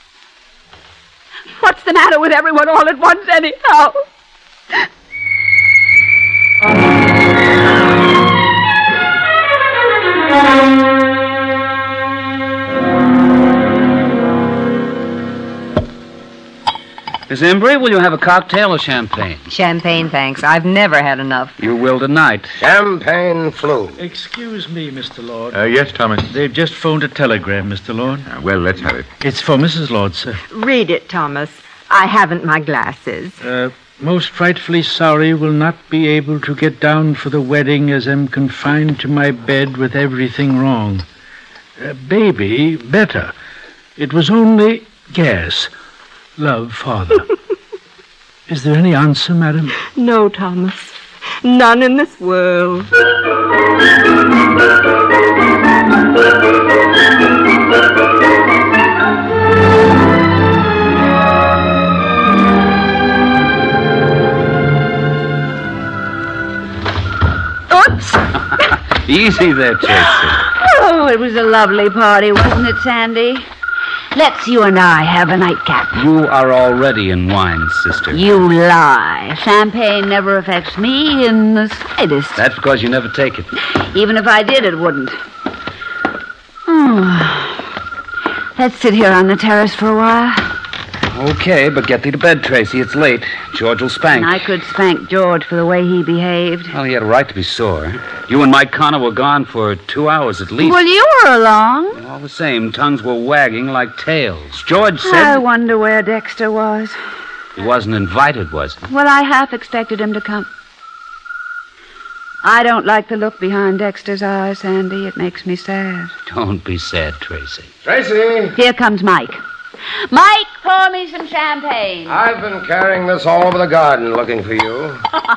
Speaker 3: What's the matter with everyone all at once, anyhow?
Speaker 13: Miss Embry, will you have a cocktail or champagne?
Speaker 4: Champagne, thanks. I've never had enough.
Speaker 13: You will tonight.
Speaker 9: Champagne flu.
Speaker 7: Excuse me, Mr. Lord.
Speaker 12: Yes, Thomas.
Speaker 7: They've just phoned a telegram, Mr. Lord.
Speaker 12: Well, let's have it.
Speaker 7: It's for Mrs. Lord, sir.
Speaker 4: Read it, Thomas. I haven't my glasses.
Speaker 7: Most frightfully sorry will not be able to get down for the wedding as am confined to my bed with everything wrong. Baby, better. It was only gas. Love, Father. Is there any answer, madam?
Speaker 4: No, Thomas. None in this world.
Speaker 3: Oops!
Speaker 13: Easy there, Tracy.
Speaker 3: Oh, it was a lovely party, wasn't it, Sandy? Let's you and I have a nightcap.
Speaker 13: You are already in wine, sister.
Speaker 3: You lie. Champagne never affects me in the slightest.
Speaker 13: That's because you never take it.
Speaker 3: Even if I did, it wouldn't. Let's sit here on the terrace for a while.
Speaker 13: Okay, but get thee to bed, Tracy. It's late. George will spank.
Speaker 3: I could spank George for the way he behaved.
Speaker 13: Well, he had a right to be sore. You and Mike Connor were gone for 2 hours at least.
Speaker 3: Well, you were along.
Speaker 13: All the same, tongues were wagging like tails. George
Speaker 3: I
Speaker 13: said...
Speaker 3: wonder where Dexter was.
Speaker 13: He wasn't invited, was he?
Speaker 3: Well, I half expected him to come. I don't like the look behind Dexter's eyes, Sandy. It makes me sad.
Speaker 13: Don't be sad, Tracy.
Speaker 9: Tracy!
Speaker 3: Here comes Mike. Mike, pour me some champagne.
Speaker 9: I've been carrying this all over the garden looking for you.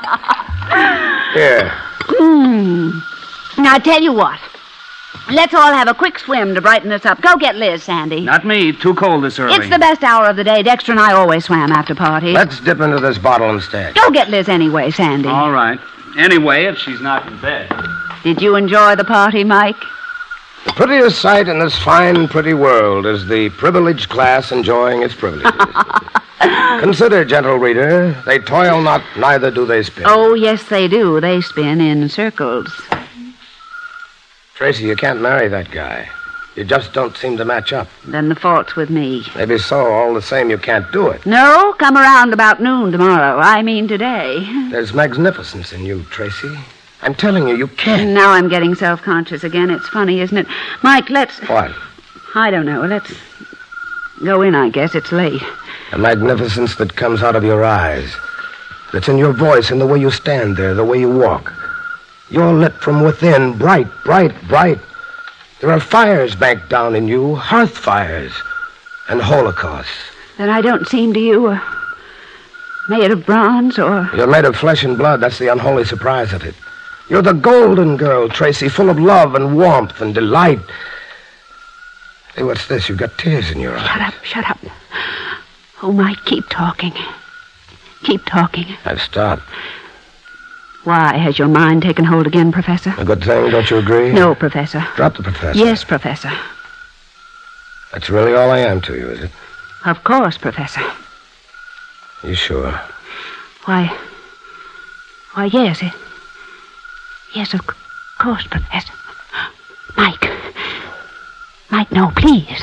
Speaker 9: Here.
Speaker 3: Now, I tell you what. Let's all have a quick swim to brighten us up. Go get Liz, Sandy.
Speaker 13: Not me. Too cold this early.
Speaker 3: It's the best hour of the day. Dexter and I always swam after parties.
Speaker 9: Let's dip into this bottle instead.
Speaker 3: Go get Liz anyway, Sandy.
Speaker 13: All right. Anyway, if she's not in bed.
Speaker 3: Did you enjoy the party, Mike?
Speaker 9: The prettiest sight in this fine, pretty world is the privileged class enjoying its privileges. Consider, gentle reader, they toil not, neither do they spin.
Speaker 3: Oh, yes, they do. They spin in circles.
Speaker 9: Tracy, you can't marry that guy. You just don't seem to match up.
Speaker 3: Then the fault's with me.
Speaker 9: Maybe so. All the same, you can't do it.
Speaker 3: No, come around about noon tomorrow. I mean today.
Speaker 9: There's magnificence in you, Tracy. I'm telling you, you can't.
Speaker 3: Now I'm getting self-conscious again. It's funny, isn't it? Mike, let's...
Speaker 9: What?
Speaker 3: I don't know. Let's go in, I guess. It's late.
Speaker 9: A magnificence that comes out of your eyes. That's in your voice, in the way you stand there, the way you walk. You're lit from within, bright, bright, bright. There are fires banked down in you, hearth fires, and holocausts.
Speaker 3: Then I don't seem to you made of bronze or...
Speaker 9: You're made of flesh and blood. That's the unholy surprise of it. You're the golden girl, Tracy, full of love and warmth and delight. Hey, what's this? You've got tears in your eyes.
Speaker 3: Shut up. Oh, Mike, keep talking. Keep talking.
Speaker 9: I've stopped.
Speaker 3: Why? Has your mind taken hold again, Professor?
Speaker 9: A good thing, don't you agree?
Speaker 3: No, Professor.
Speaker 9: Drop the professor.
Speaker 3: Yes, Professor.
Speaker 9: That's really all I am to you, is it?
Speaker 3: Of course, Professor.
Speaker 9: You sure?
Speaker 3: Why, yes. Yes, of course, Professor. Mike, no, please.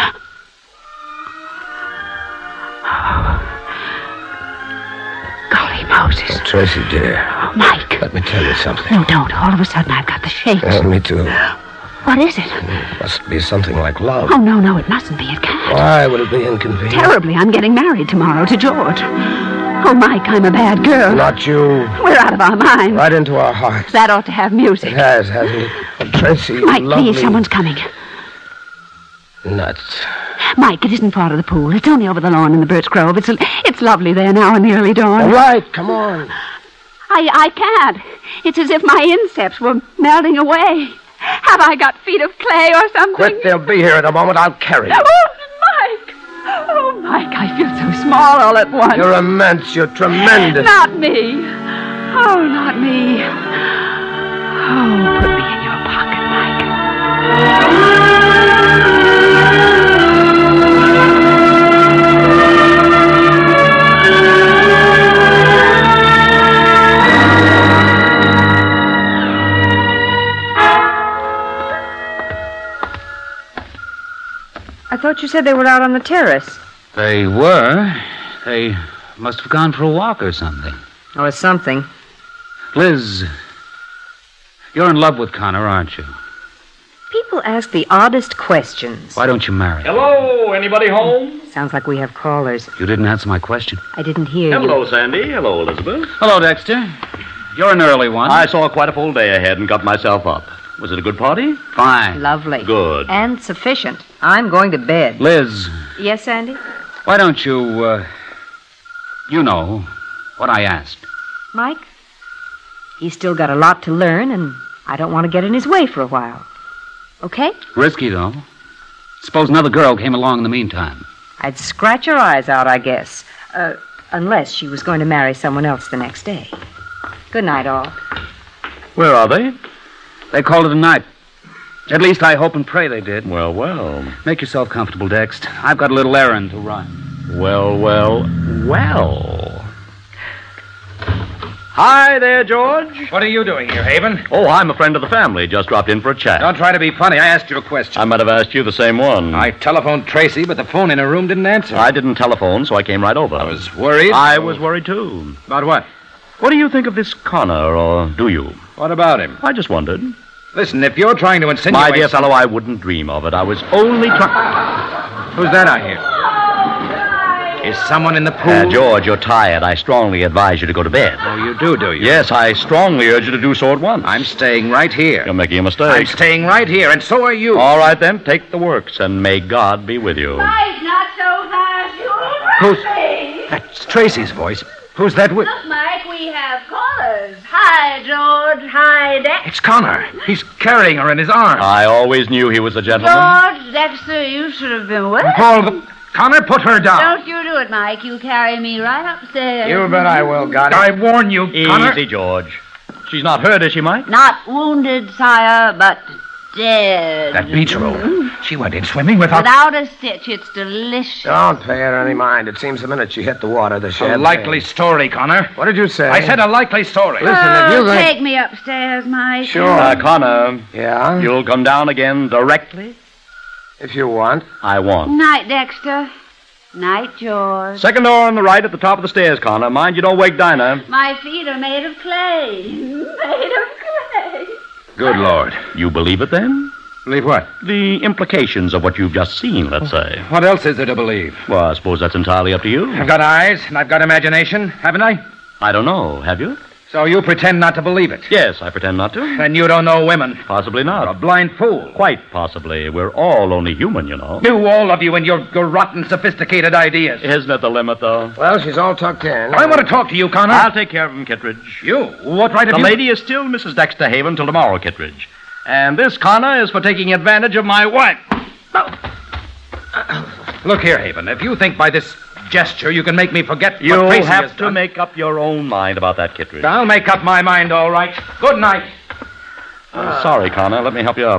Speaker 3: Golly Moses.
Speaker 9: Oh, Tracy, dear.
Speaker 3: Oh, Mike.
Speaker 9: Let me tell you something.
Speaker 3: No, don't. All of a sudden, I've got the shakes.
Speaker 9: Me too.
Speaker 3: What is it?
Speaker 9: It must be something like love.
Speaker 3: Oh, no, it mustn't be. It can't.
Speaker 9: Why would it be inconvenient?
Speaker 3: Terribly. I'm getting married tomorrow to George. Oh, Mike, I'm a bad girl.
Speaker 9: Not you.
Speaker 3: We're out of our minds.
Speaker 9: Right into our hearts.
Speaker 3: That ought to have music.
Speaker 9: It has, hasn't it? Oh, Tracy,
Speaker 3: Mike,
Speaker 9: lovely...
Speaker 3: please, someone's coming.
Speaker 9: Nuts.
Speaker 3: Mike, it isn't part of the pool. It's only over the lawn in the birch grove. It's lovely there now in the early dawn.
Speaker 9: All right, come on.
Speaker 3: I can't. It's as if my insteps were melting away. Have I got feet of clay or something?
Speaker 9: Quit, they'll be here in a moment. I'll carry you.
Speaker 3: Oh, Mike! Oh, Mike, I feel so small all at once.
Speaker 9: You're immense. You're tremendous.
Speaker 3: Not me. Oh, not me. Oh, put me in your pocket, Mike.
Speaker 4: I thought you said they were out on the terrace.
Speaker 13: They were. They must have gone for a walk or something.
Speaker 4: Or something.
Speaker 13: Liz, you're in love with Connor, aren't you?
Speaker 4: People ask the oddest questions.
Speaker 13: Why don't you marry him?
Speaker 8: Hello, anybody home?
Speaker 4: Sounds like we have callers.
Speaker 13: You didn't answer my question.
Speaker 4: I didn't hear you.
Speaker 8: Hello, Sandy. Hello, Elizabeth.
Speaker 13: Hello, Dexter. You're an early one.
Speaker 8: I saw quite a full day ahead and got myself up. Was it a good party?
Speaker 13: Fine.
Speaker 4: Lovely.
Speaker 8: Good.
Speaker 4: And sufficient. I'm going to bed.
Speaker 13: Liz,
Speaker 4: Yes, Andy?
Speaker 13: why don't you, you know what I asked.
Speaker 4: Mike? He's still got a lot to learn, and I don't want to get in his way for a while. Okay?
Speaker 13: Risky, though. Suppose another girl came along in the meantime.
Speaker 4: I'd scratch her eyes out, I guess. Unless she was going to marry someone else the next day. Good night, all.
Speaker 8: Where are they?
Speaker 13: They called it a night. At least I hope and pray they did.
Speaker 8: Well, well.
Speaker 13: Make yourself comfortable, Dext. I've got a little errand to run.
Speaker 8: Well, well, well. Hi there, George.
Speaker 10: What are you doing here, Haven?
Speaker 8: Oh, I'm a friend of the family. Just dropped in for a chat.
Speaker 10: Don't try to be funny. I asked you a question.
Speaker 8: I might have asked you the same one.
Speaker 10: I telephoned Tracy, but the phone in her room didn't answer.
Speaker 8: I didn't telephone, so I came right over.
Speaker 10: I was worried.
Speaker 8: I was worried, too.
Speaker 10: About what?
Speaker 8: What do you think of this Connor, or do you?
Speaker 10: What about him?
Speaker 8: I just wondered.
Speaker 10: Listen, if you're trying to insinuate...
Speaker 8: My dear fellow, I wouldn't dream of it. I was only trying...
Speaker 10: Who's that I hear? Is someone in the pool?
Speaker 8: George, you're tired. I strongly advise you to go to bed.
Speaker 10: Oh, you do you?
Speaker 8: Yes, I strongly urge you to do so at once.
Speaker 10: I'm staying right here.
Speaker 8: You're making a mistake.
Speaker 10: I'm staying right here, and so are you.
Speaker 8: All right, then. Take the works, and may God be with you.
Speaker 3: Mike, not so fast. You'll
Speaker 10: Who's... That's Tracy's voice. Who's that with...
Speaker 3: Look, Mike, we have callers. Hi, George. Hi, Dex.
Speaker 10: It's Connor. He's carrying her in his arms.
Speaker 8: I always knew he was a gentleman.
Speaker 3: George, Dexter, you should have been with
Speaker 10: Paul, Connor, put her down.
Speaker 3: Don't you do it, Mike. You carry me right upstairs.
Speaker 9: You bet I will, got it.
Speaker 10: I warn you, Connor.
Speaker 8: Easy, George. She's not hurt, is she, Mike?
Speaker 3: Not wounded, sire, but dead.
Speaker 10: That beach roll. She went in swimming without
Speaker 3: a stitch. It's delicious.
Speaker 9: Don't pay her any mind. It seems the minute she hit the water, the shed...
Speaker 10: A likely story, Connor.
Speaker 9: What did you say?
Speaker 10: I said a likely story.
Speaker 9: Listen, if you think...
Speaker 3: Take me upstairs, Mike.
Speaker 9: Sure.
Speaker 8: Connor.
Speaker 9: Yeah?
Speaker 8: You'll come down again directly?
Speaker 9: If you want.
Speaker 8: I want.
Speaker 3: Night, Dexter. Night, George.
Speaker 8: Second door on the right at the top of the stairs, Connor. Mind you don't wake Dinah.
Speaker 3: My feet are made of clay. Made of clay.
Speaker 10: Good Lord.
Speaker 8: You believe it, then?
Speaker 10: Believe what?
Speaker 8: The implications of what you've just seen, let's say.
Speaker 10: What else is there to believe?
Speaker 8: Well, I suppose that's entirely up to you.
Speaker 10: I've got eyes, and I've got imagination, haven't I?
Speaker 8: I don't know. Have you?
Speaker 10: So you pretend not to believe it?
Speaker 8: Yes, I pretend not to.
Speaker 10: And you don't know women?
Speaker 8: Possibly not.
Speaker 10: You're a blind fool.
Speaker 8: Quite possibly. We're all only human, you know.
Speaker 10: You, all of you, and your rotten, sophisticated ideas.
Speaker 8: Isn't it the limit, though?
Speaker 9: Well, she's all tucked in.
Speaker 10: I want to talk to you, Connor.
Speaker 8: I'll take care of him, Kittredge.
Speaker 10: You? What right have
Speaker 8: The
Speaker 10: you...
Speaker 8: lady is still Mrs. Dexter Haven till tomorrow, Kittredge. And this, Connor, is for taking advantage of my wife.
Speaker 10: Look here, Haven. If you think by this gesture you can make me forget
Speaker 8: You'll
Speaker 10: what Tracy
Speaker 8: have
Speaker 10: has
Speaker 8: to
Speaker 10: done,
Speaker 8: make up your own mind about that, Kittredge.
Speaker 10: I'll make up my mind, all right. Good night.
Speaker 8: Sorry, Connor. Let me help you up.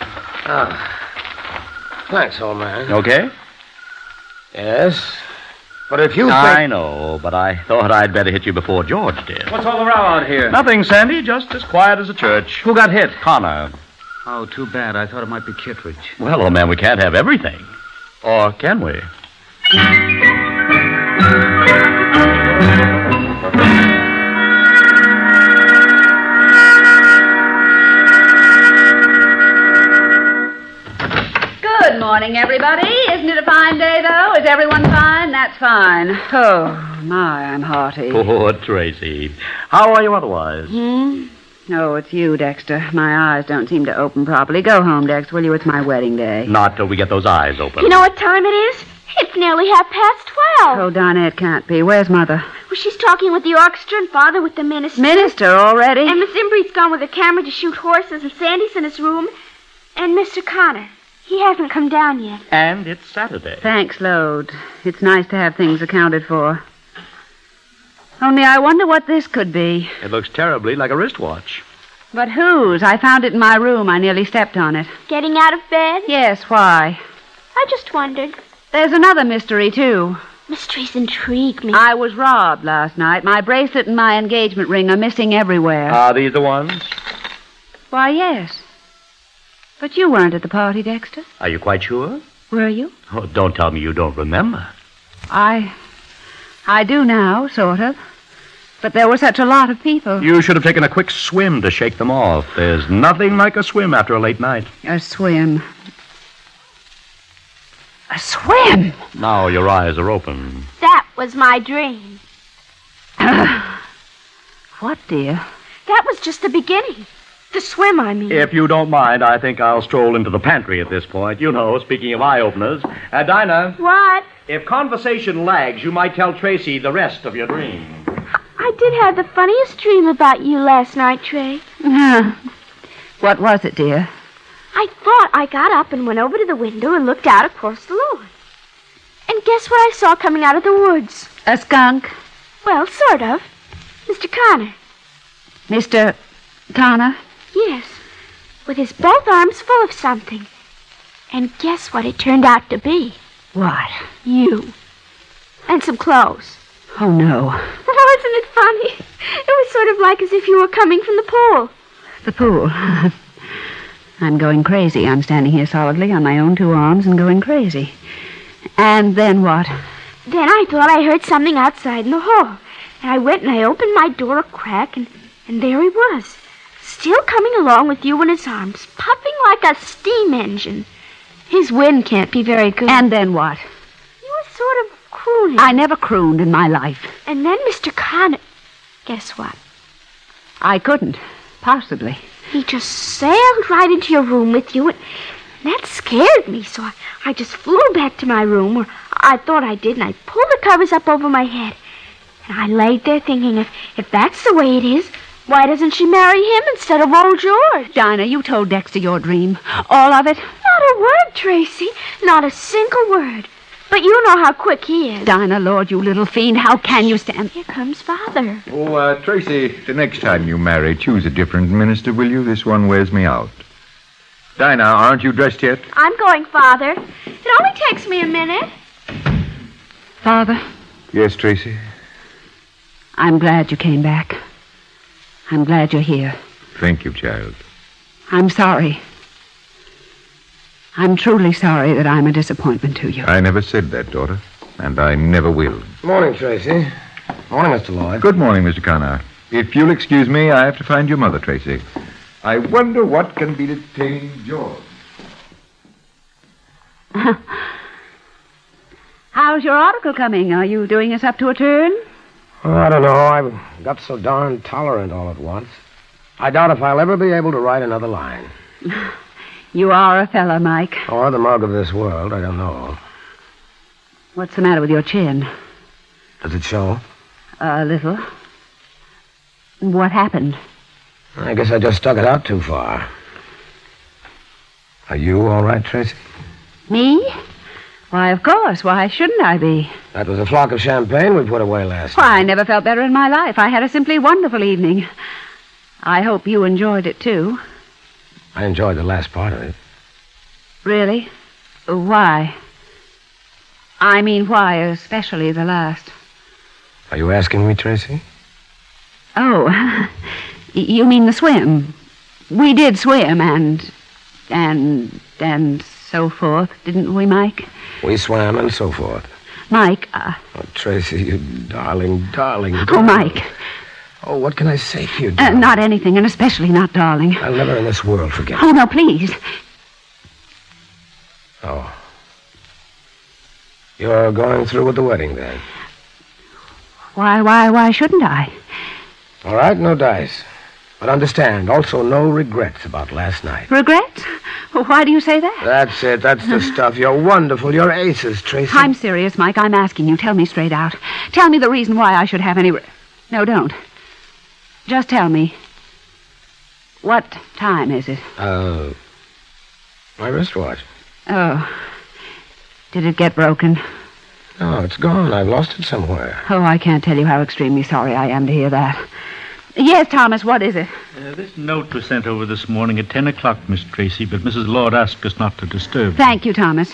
Speaker 9: Thanks, old man.
Speaker 8: Okay?
Speaker 9: Yes. But if you think...
Speaker 8: I know, but I thought I'd better hit you before George did.
Speaker 13: What's all the row out here?
Speaker 8: Nothing, Sandy. Just as quiet as a church.
Speaker 13: Who got hit?
Speaker 8: Connor.
Speaker 13: Oh, too bad. I thought it might be Kittredge.
Speaker 8: Well, old man, we can't have everything. Or can we?
Speaker 3: Good morning, everybody. Isn't it a fine day, though? Is everyone fine? That's fine. Oh, my, I'm hearty.
Speaker 8: Poor Tracy. How are you otherwise?
Speaker 3: Oh, it's you, Dexter. My eyes don't seem to open properly. Go home, Dex, will you? It's my wedding day.
Speaker 11: Not till we get those eyes open.
Speaker 5: You know what time it is? It's nearly 12:30.
Speaker 3: Oh, Donna, it can't be. Where's Mother?
Speaker 5: Well, she's talking with the orchestra and Father with the minister.
Speaker 3: Minister already?
Speaker 5: And Miss Imbree's gone with a camera to shoot horses, and Sandy's in his room. And Mr. Connor. He hasn't come down yet.
Speaker 11: And it's Saturday.
Speaker 3: Thanks, Lode. It's nice to have things accounted for. Only I wonder what this could be.
Speaker 11: It looks terribly like a wristwatch.
Speaker 3: But whose? I found it in my room. I nearly stepped on it.
Speaker 5: Getting out of bed?
Speaker 3: Yes, why?
Speaker 5: I just wondered.
Speaker 3: There's another mystery, too.
Speaker 5: Mysteries intrigue me.
Speaker 3: I was robbed last night. My bracelet and my engagement ring are missing everywhere.
Speaker 11: Are these the ones?
Speaker 3: Why, yes. But you weren't at the party, Dexter.
Speaker 11: Are you quite sure?
Speaker 3: Were you?
Speaker 11: Oh, don't tell me you don't remember.
Speaker 3: I do now, sort of. But there were such a lot of people.
Speaker 11: You should have taken a quick swim to shake them off. There's nothing like a swim after a late night.
Speaker 3: A swim. A swim?
Speaker 11: Now your eyes are open.
Speaker 5: That was my dream.
Speaker 3: What, dear?
Speaker 5: That was just the beginning. The swim, I mean.
Speaker 11: If you don't mind, I think I'll stroll into the pantry at this point. You know, speaking of eye-openers. Dinah.
Speaker 5: What?
Speaker 11: If conversation lags, you might tell Tracy the rest of your dream.
Speaker 5: I did have the funniest dream about you last night, Trey.
Speaker 3: What was it, dear?
Speaker 5: I thought I got up and went over to the window and looked out across the lawn. And guess what I saw coming out of the woods?
Speaker 3: A skunk?
Speaker 5: Well, sort of. Mr. Connor.
Speaker 3: Mr. Connor?
Speaker 5: Yes, with his both arms full of something. And guess what it turned out to be?
Speaker 3: What?
Speaker 5: You. And some clothes.
Speaker 3: Oh, no.
Speaker 5: Wasn't it funny? It was sort of like as if you were coming from the pool.
Speaker 3: The pool? I'm going crazy. I'm standing here solidly on my own two arms and going crazy. And then what?
Speaker 5: Then I thought I heard something outside in the hall. And I went and I opened my door a crack, and there he was. Still coming along with you in his arms, puffing like a steam engine. His wind can't be very good.
Speaker 3: And then what?
Speaker 5: You were sort of crooning.
Speaker 3: I never crooned in my life.
Speaker 5: And then Mr. Connor... Guess what?
Speaker 3: I couldn't. Possibly.
Speaker 5: He just sailed right into your room with you, and that scared me, so I just flew back to my room, or I thought I did, and I pulled the covers up over my head. And I laid there thinking, if that's the way it is, why doesn't she marry him instead of old George?
Speaker 3: Dinah, you told Dexter your dream. All of it?
Speaker 5: Not a word, Tracy. Not a single word. But you know how quick he is.
Speaker 3: Dinah, Lord, you little fiend, how can you stand...
Speaker 5: Here comes Father.
Speaker 12: Oh, Tracy, the next time you marry, choose a different minister, will you? This one wears me out. Dinah, aren't you dressed yet?
Speaker 5: I'm going, Father. It only takes me a minute.
Speaker 3: Father?
Speaker 12: Yes, Tracy?
Speaker 3: I'm glad you came back. I'm glad you're here.
Speaker 12: Thank you, child.
Speaker 3: I'm sorry. I'm truly sorry that I'm a disappointment to you.
Speaker 12: I never said that, daughter, and I never will.
Speaker 9: Morning, Tracy. Morning, Mr. Lloyd.
Speaker 12: Good morning, Mr. Connor. If you'll excuse me, I have to find your mother, Tracy. I wonder what can be detaining George.
Speaker 3: How's your article coming? Are you doing us up to a turn?
Speaker 9: Oh, I don't know. I've got so darn tolerant all at once. I doubt if I'll ever be able to write another line.
Speaker 3: You are a fella, Mike.
Speaker 9: Or the mug of this world, I don't know.
Speaker 3: What's the matter with your chin?
Speaker 9: Does it show?
Speaker 3: A little. What happened?
Speaker 9: I guess I just stuck it out too far. Are you all right, Tracy?
Speaker 3: Me? Why, of course. Why shouldn't I be?
Speaker 9: That was a flock of champagne we put away last night.
Speaker 3: Why, I never felt better in my life. I had a simply wonderful evening. I hope you enjoyed it, too.
Speaker 9: I enjoyed the last part of it.
Speaker 3: Really? Why? I mean, why especially the last?
Speaker 9: Are you asking me, Tracy?
Speaker 3: Oh, you mean the swim. We did swim and so forth, didn't we, Mike?
Speaker 9: We swam and so forth.
Speaker 3: Mike,
Speaker 9: Oh, Tracy, you darling, darling.
Speaker 3: Oh, Mike.
Speaker 9: Oh, what can I say to you, darling?
Speaker 3: Not anything, and especially not darling.
Speaker 9: I'll never in this world forget.
Speaker 3: Oh, no, please.
Speaker 9: Oh. You're going through with the wedding, then?
Speaker 3: Why shouldn't I?
Speaker 9: All right, no dice. But understand, also no regrets about last night.
Speaker 3: Regrets? Why do you say that?
Speaker 9: That's it. That's the stuff. You're wonderful. You're aces, Tracy.
Speaker 3: I'm serious, Mike. I'm asking you. Tell me straight out. Tell me the reason why I should have any... No, don't. Just tell me. What time is it?
Speaker 9: My wristwatch.
Speaker 3: Oh. Did it get broken?
Speaker 9: No, it's gone. I've lost it somewhere.
Speaker 3: Oh, I can't tell you how extremely sorry I am to hear that. Yes, Thomas, what is it?
Speaker 7: This note was sent over this morning at 10 o'clock, Miss Tracy, but Mrs. Lord asked us not to disturb.
Speaker 3: Thank you, Thomas.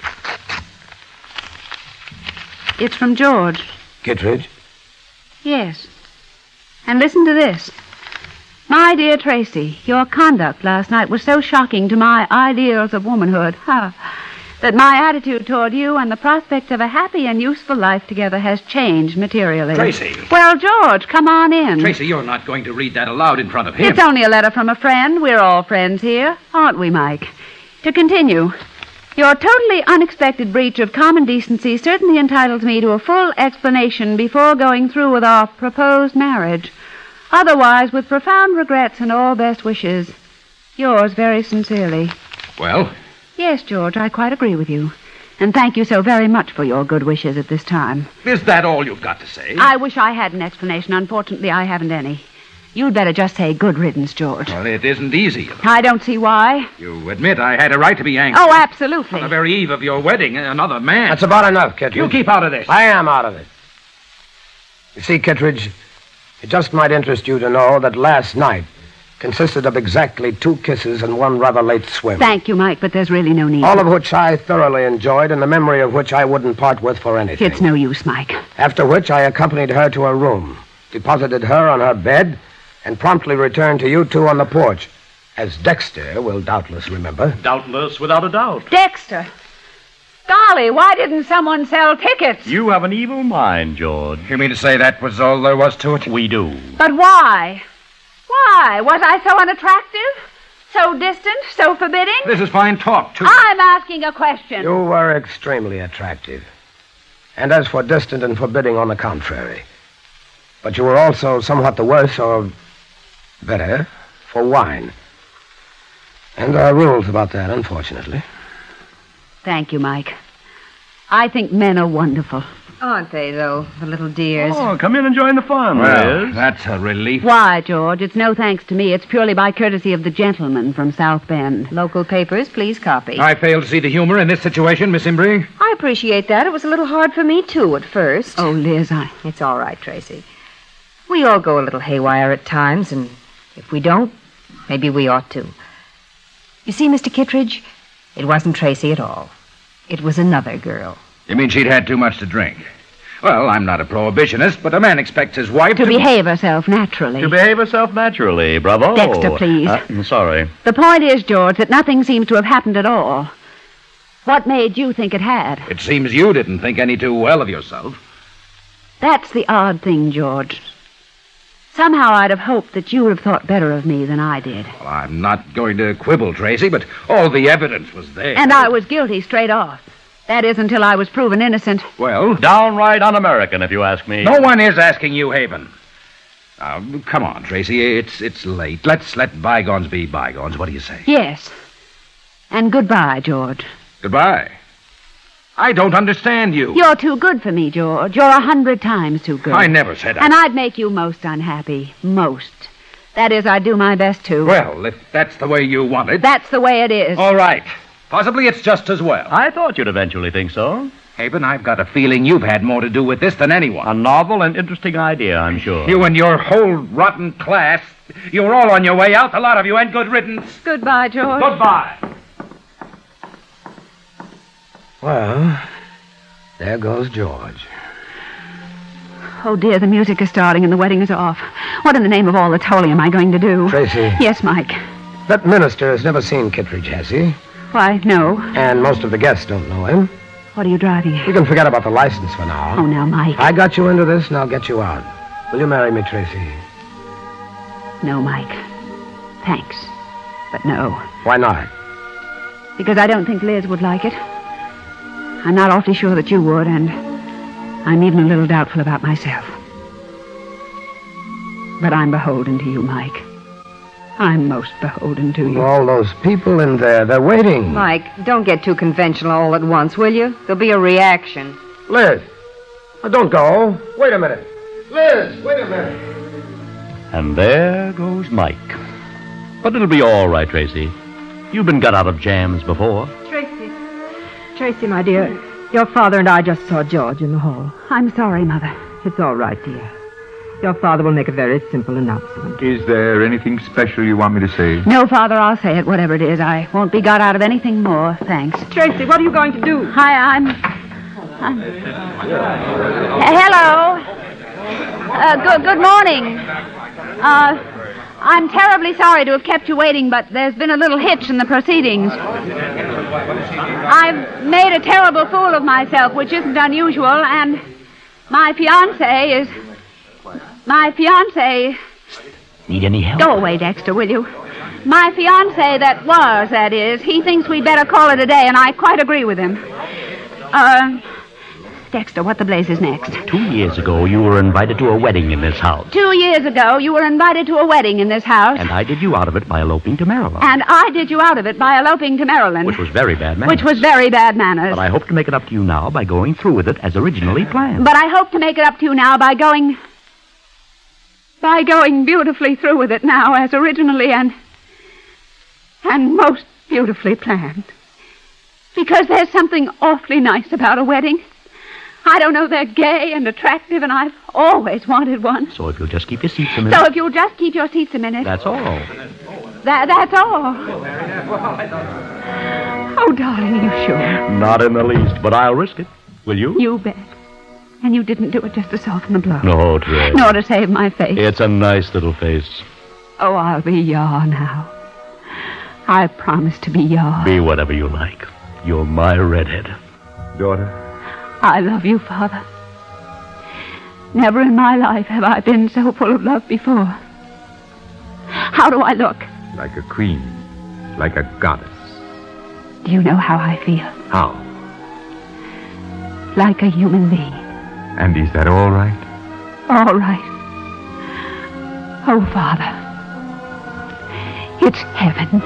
Speaker 3: It's from George.
Speaker 9: Kittredge?
Speaker 3: Yes. And listen to this. My dear Tracy, your conduct last night was so shocking to my ideals of womanhood, that my attitude toward you and the prospects of a happy and useful life together has changed materially.
Speaker 10: Tracy.
Speaker 3: Well, George, come on in.
Speaker 10: Tracy, you're not going to read that aloud in front of him.
Speaker 3: It's only a letter from a friend. We're all friends here, aren't we, Mike? To continue, your totally unexpected breach of common decency certainly entitles me to a full explanation before going through with our proposed marriage. Otherwise, with profound regrets and all best wishes, yours very sincerely.
Speaker 10: Well?
Speaker 3: Yes, George, I quite agree with you. And thank you so very much for your good wishes at this time.
Speaker 10: Is that all you've got to say?
Speaker 3: I wish I had an explanation. Unfortunately, I haven't any. You'd better just say good riddance, George.
Speaker 10: Well, it isn't easy.
Speaker 3: I don't see why.
Speaker 10: You admit I had a right to be angry.
Speaker 3: Oh, absolutely.
Speaker 10: On the very eve of your wedding, another man.
Speaker 9: That's about enough, Kittredge.
Speaker 10: You keep out of this.
Speaker 9: I am out of it. You see, Kittredge, it just might interest you to know that last night consisted of exactly 2 kisses and 1 rather late swim.
Speaker 3: Thank you, Mike, but there's really no need.
Speaker 9: All of which I thoroughly enjoyed, and the memory of which I wouldn't part with for anything.
Speaker 3: It's no use, Mike.
Speaker 9: After which I accompanied her to her room, deposited her on her bed, and promptly returned to you 2 on the porch, as Dexter will doubtless remember.
Speaker 8: Doubtless, without a doubt.
Speaker 3: Dexter! Golly, why didn't someone sell tickets?
Speaker 8: You have an evil mind, George.
Speaker 10: You mean to say that was all there was to it?
Speaker 8: We do.
Speaker 3: But why? Why? Was I so unattractive? So distant? So forbidding?
Speaker 10: This is fine talk, too.
Speaker 3: I'm asking a question.
Speaker 9: You were extremely attractive. And as for distant and forbidding, on the contrary. But you were also somewhat the worse, or better, for wine. And there are rules about that, unfortunately.
Speaker 3: Thank you, Mike. I think men are wonderful.
Speaker 4: Aren't they, though, the little dears?
Speaker 8: Oh, come in and join the fun,
Speaker 10: Well,
Speaker 8: Liz.
Speaker 10: that's a relief.
Speaker 3: Why, George? It's no thanks to me. It's purely by courtesy of the gentleman from South Bend.
Speaker 4: Local papers, please copy.
Speaker 10: I fail to see the humor in this situation, Miss Imbrie.
Speaker 4: I appreciate that. It was a little hard for me, too, at first.
Speaker 3: Oh, Liz,
Speaker 4: It's all right, Tracy. We all go a little haywire at times, and if we don't, maybe we ought to. You see, Mr. Kittredge, it wasn't Tracy at all. It was another girl.
Speaker 10: You mean she'd had too much to drink? Well, I'm not a prohibitionist, but a man expects his wife
Speaker 3: to behave herself naturally.
Speaker 8: To behave herself naturally, bravo.
Speaker 3: Dexter, please.
Speaker 8: I'm sorry.
Speaker 3: The point is, George, that nothing seems to have happened at all. What made you think it had?
Speaker 10: It seems you didn't think any too well of yourself.
Speaker 3: That's the odd thing, George. Somehow I'd have hoped that you would have thought better of me than I did.
Speaker 10: Well, I'm not going to quibble, Tracy, but all the evidence was there.
Speaker 3: And I was guilty straight off. That is, until I was proven innocent.
Speaker 10: Well?
Speaker 8: Downright un-American, if you ask me.
Speaker 10: No one is asking you, Haven. Now, come on, Tracy. It's late. Let's let bygones be bygones. What do you say?
Speaker 3: Yes. And goodbye, George.
Speaker 10: Goodbye. I don't understand you.
Speaker 3: You're too good for me, George. You're 100 times too good.
Speaker 10: I never said that.
Speaker 3: And I'd make you most unhappy. Most. That is, I'd do my best to.
Speaker 10: Well, if that's the way you want it.
Speaker 3: That's the way it is.
Speaker 10: All right. Possibly it's just as well.
Speaker 8: I thought you'd eventually think so.
Speaker 10: Haven, I've got a feeling you've had more to do with this than anyone.
Speaker 8: A novel and interesting idea, I'm sure.
Speaker 10: You and your whole rotten class. You're all on your way out, the lot of you, and good riddance.
Speaker 3: Goodbye, George.
Speaker 10: Goodbye.
Speaker 9: Well, there goes George.
Speaker 3: Oh, dear, the music is starting and the wedding is off. What in the name of all that's holy am I going to do?
Speaker 9: Tracy.
Speaker 3: Yes, Mike.
Speaker 9: That minister has never seen Kittredge, has he?
Speaker 3: Why, no.
Speaker 9: And most of the guests don't know him.
Speaker 3: What are you driving at?
Speaker 9: You can forget about the license for now.
Speaker 3: Oh, now, Mike.
Speaker 9: I got you into this, and I'll get you out. Will you marry me, Tracy?
Speaker 3: No, Mike. Thanks. But no.
Speaker 9: Why not?
Speaker 3: Because I don't think Liz would like it. I'm not awfully sure that you would, and I'm even a little doubtful about myself. But I'm beholden to you, Mike. I'm most beholden to you.
Speaker 9: All those people in there, they're waiting.
Speaker 4: Mike, don't get too conventional all at once, will you? There'll be a reaction.
Speaker 9: Liz, don't go. Wait a minute. Liz, wait a minute.
Speaker 8: And there goes Mike. But it'll be all right, Tracy. You've been got out of jams before.
Speaker 4: Tracy, my dear, your father and I just saw George in the hall.
Speaker 3: I'm sorry, Mother.
Speaker 4: It's all right, dear. Your father will make a very simple announcement.
Speaker 12: Is there anything special you want me to say?
Speaker 3: No, Father, I'll say it, whatever it is. I won't be got out of anything more, thanks.
Speaker 4: Tracy, what are you going to do?
Speaker 3: Hi, hello. Good morning. I'm terribly sorry to have kept you waiting, but there's been a little hitch in the proceedings. I've made a terrible fool of myself, which isn't unusual, and my fiancé.
Speaker 8: Need any help?
Speaker 3: Go away, Dexter, will you? My fiancé that is, he thinks we'd better call it a day, and I quite agree with him. Dexter, what the blaze is next?
Speaker 8: 2 years ago, you were invited to a wedding in this house.
Speaker 3: 2 years ago, you were invited to a wedding in this house.
Speaker 8: And I did you out of it by eloping to Maryland.
Speaker 3: And I did you out of it by eloping to Maryland.
Speaker 8: Which was very bad manners.
Speaker 3: But
Speaker 8: I hope to make it up to you now by going through with it as originally planned.
Speaker 3: But I hope to make it up to you now by going beautifully through with it now as originally and most beautifully planned. Because there's something awfully nice about a wedding. I don't know, they're gay and attractive, and I've always wanted one.
Speaker 8: So if you'll just keep your seats a minute.
Speaker 3: That's all.
Speaker 8: That's all.
Speaker 3: Oh, darling, are you sure?
Speaker 8: Not in the least, but I'll risk it. Will you?
Speaker 3: You bet. And you didn't do it just to soften the blow.
Speaker 8: No, Trey.
Speaker 3: Nor to save my face.
Speaker 8: It's a nice little face.
Speaker 3: Oh, I'll be yours now. I promise to be yours.
Speaker 8: Be whatever you like. You're my redhead.
Speaker 12: Daughter?
Speaker 3: I love you, Father. Never in my life have I been so full of love before. How do I look?
Speaker 12: Like a queen. Like a goddess.
Speaker 3: Do you know how I feel?
Speaker 12: How?
Speaker 3: Like a human being.
Speaker 12: And is that all right?
Speaker 3: All right. Oh, Father. It's heaven.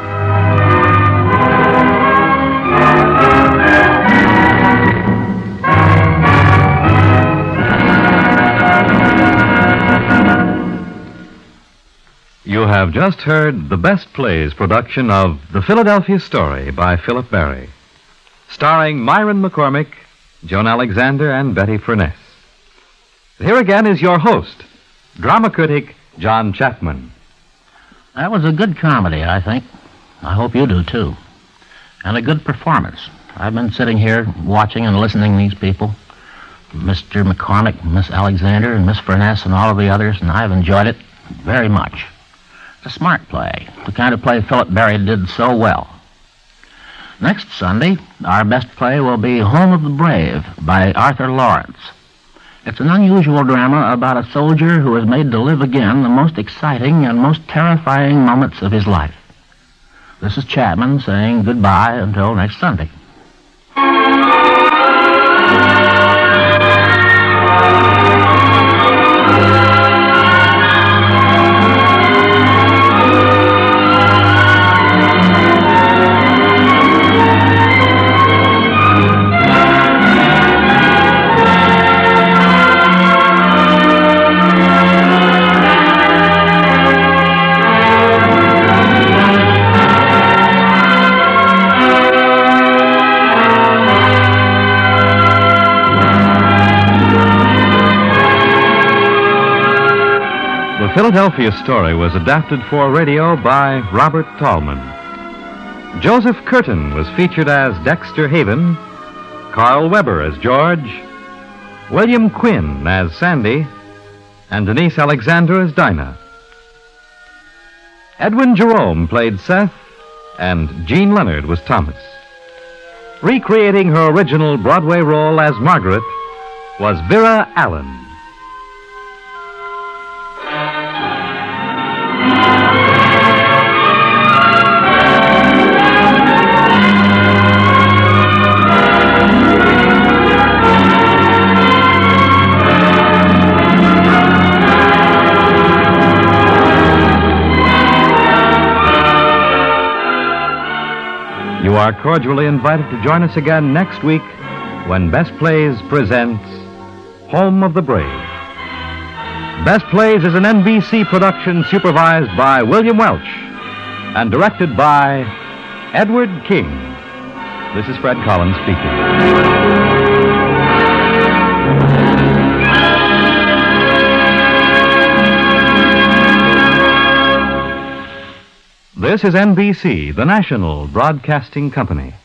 Speaker 1: You have just heard the Best Plays production of The Philadelphia Story by Philip Barry, starring Myron McCormick, Joan Alexander, and Betty Furness. Here again is your host, drama critic John Chapman.
Speaker 2: That was a good comedy, I think. I hope you do, too. And a good performance. I've been sitting here watching and listening to these people, Mr. McCormick, Miss Alexander, and Miss Furness, and all of the others, and I've enjoyed it very much. It's a smart play, the kind of play Philip Barry did so well. Next Sunday, our best play will be Home of the Brave by Arthur Lawrence. It's an unusual drama about a soldier who is made to live again the most exciting and most terrifying moments of his life. This is Chapman saying goodbye until next Sunday.
Speaker 1: The Philadelphia Story was adapted for radio by Robert Tallman. Joseph Curtin was featured as Dexter Haven, Carl Weber as George, William Quinn as Sandy, and Denise Alexander as Dinah. Edwin Jerome played Seth, and Jean Leonard was Thomas. Recreating her original Broadway role as Margaret was Vera Allen. are cordially invited to join us again next week when Best Plays presents Home of the Brave. Best Plays is an NBC production supervised by William Welch and directed by Edward King. This is Fred Collins speaking. This is NBC, the national broadcasting company.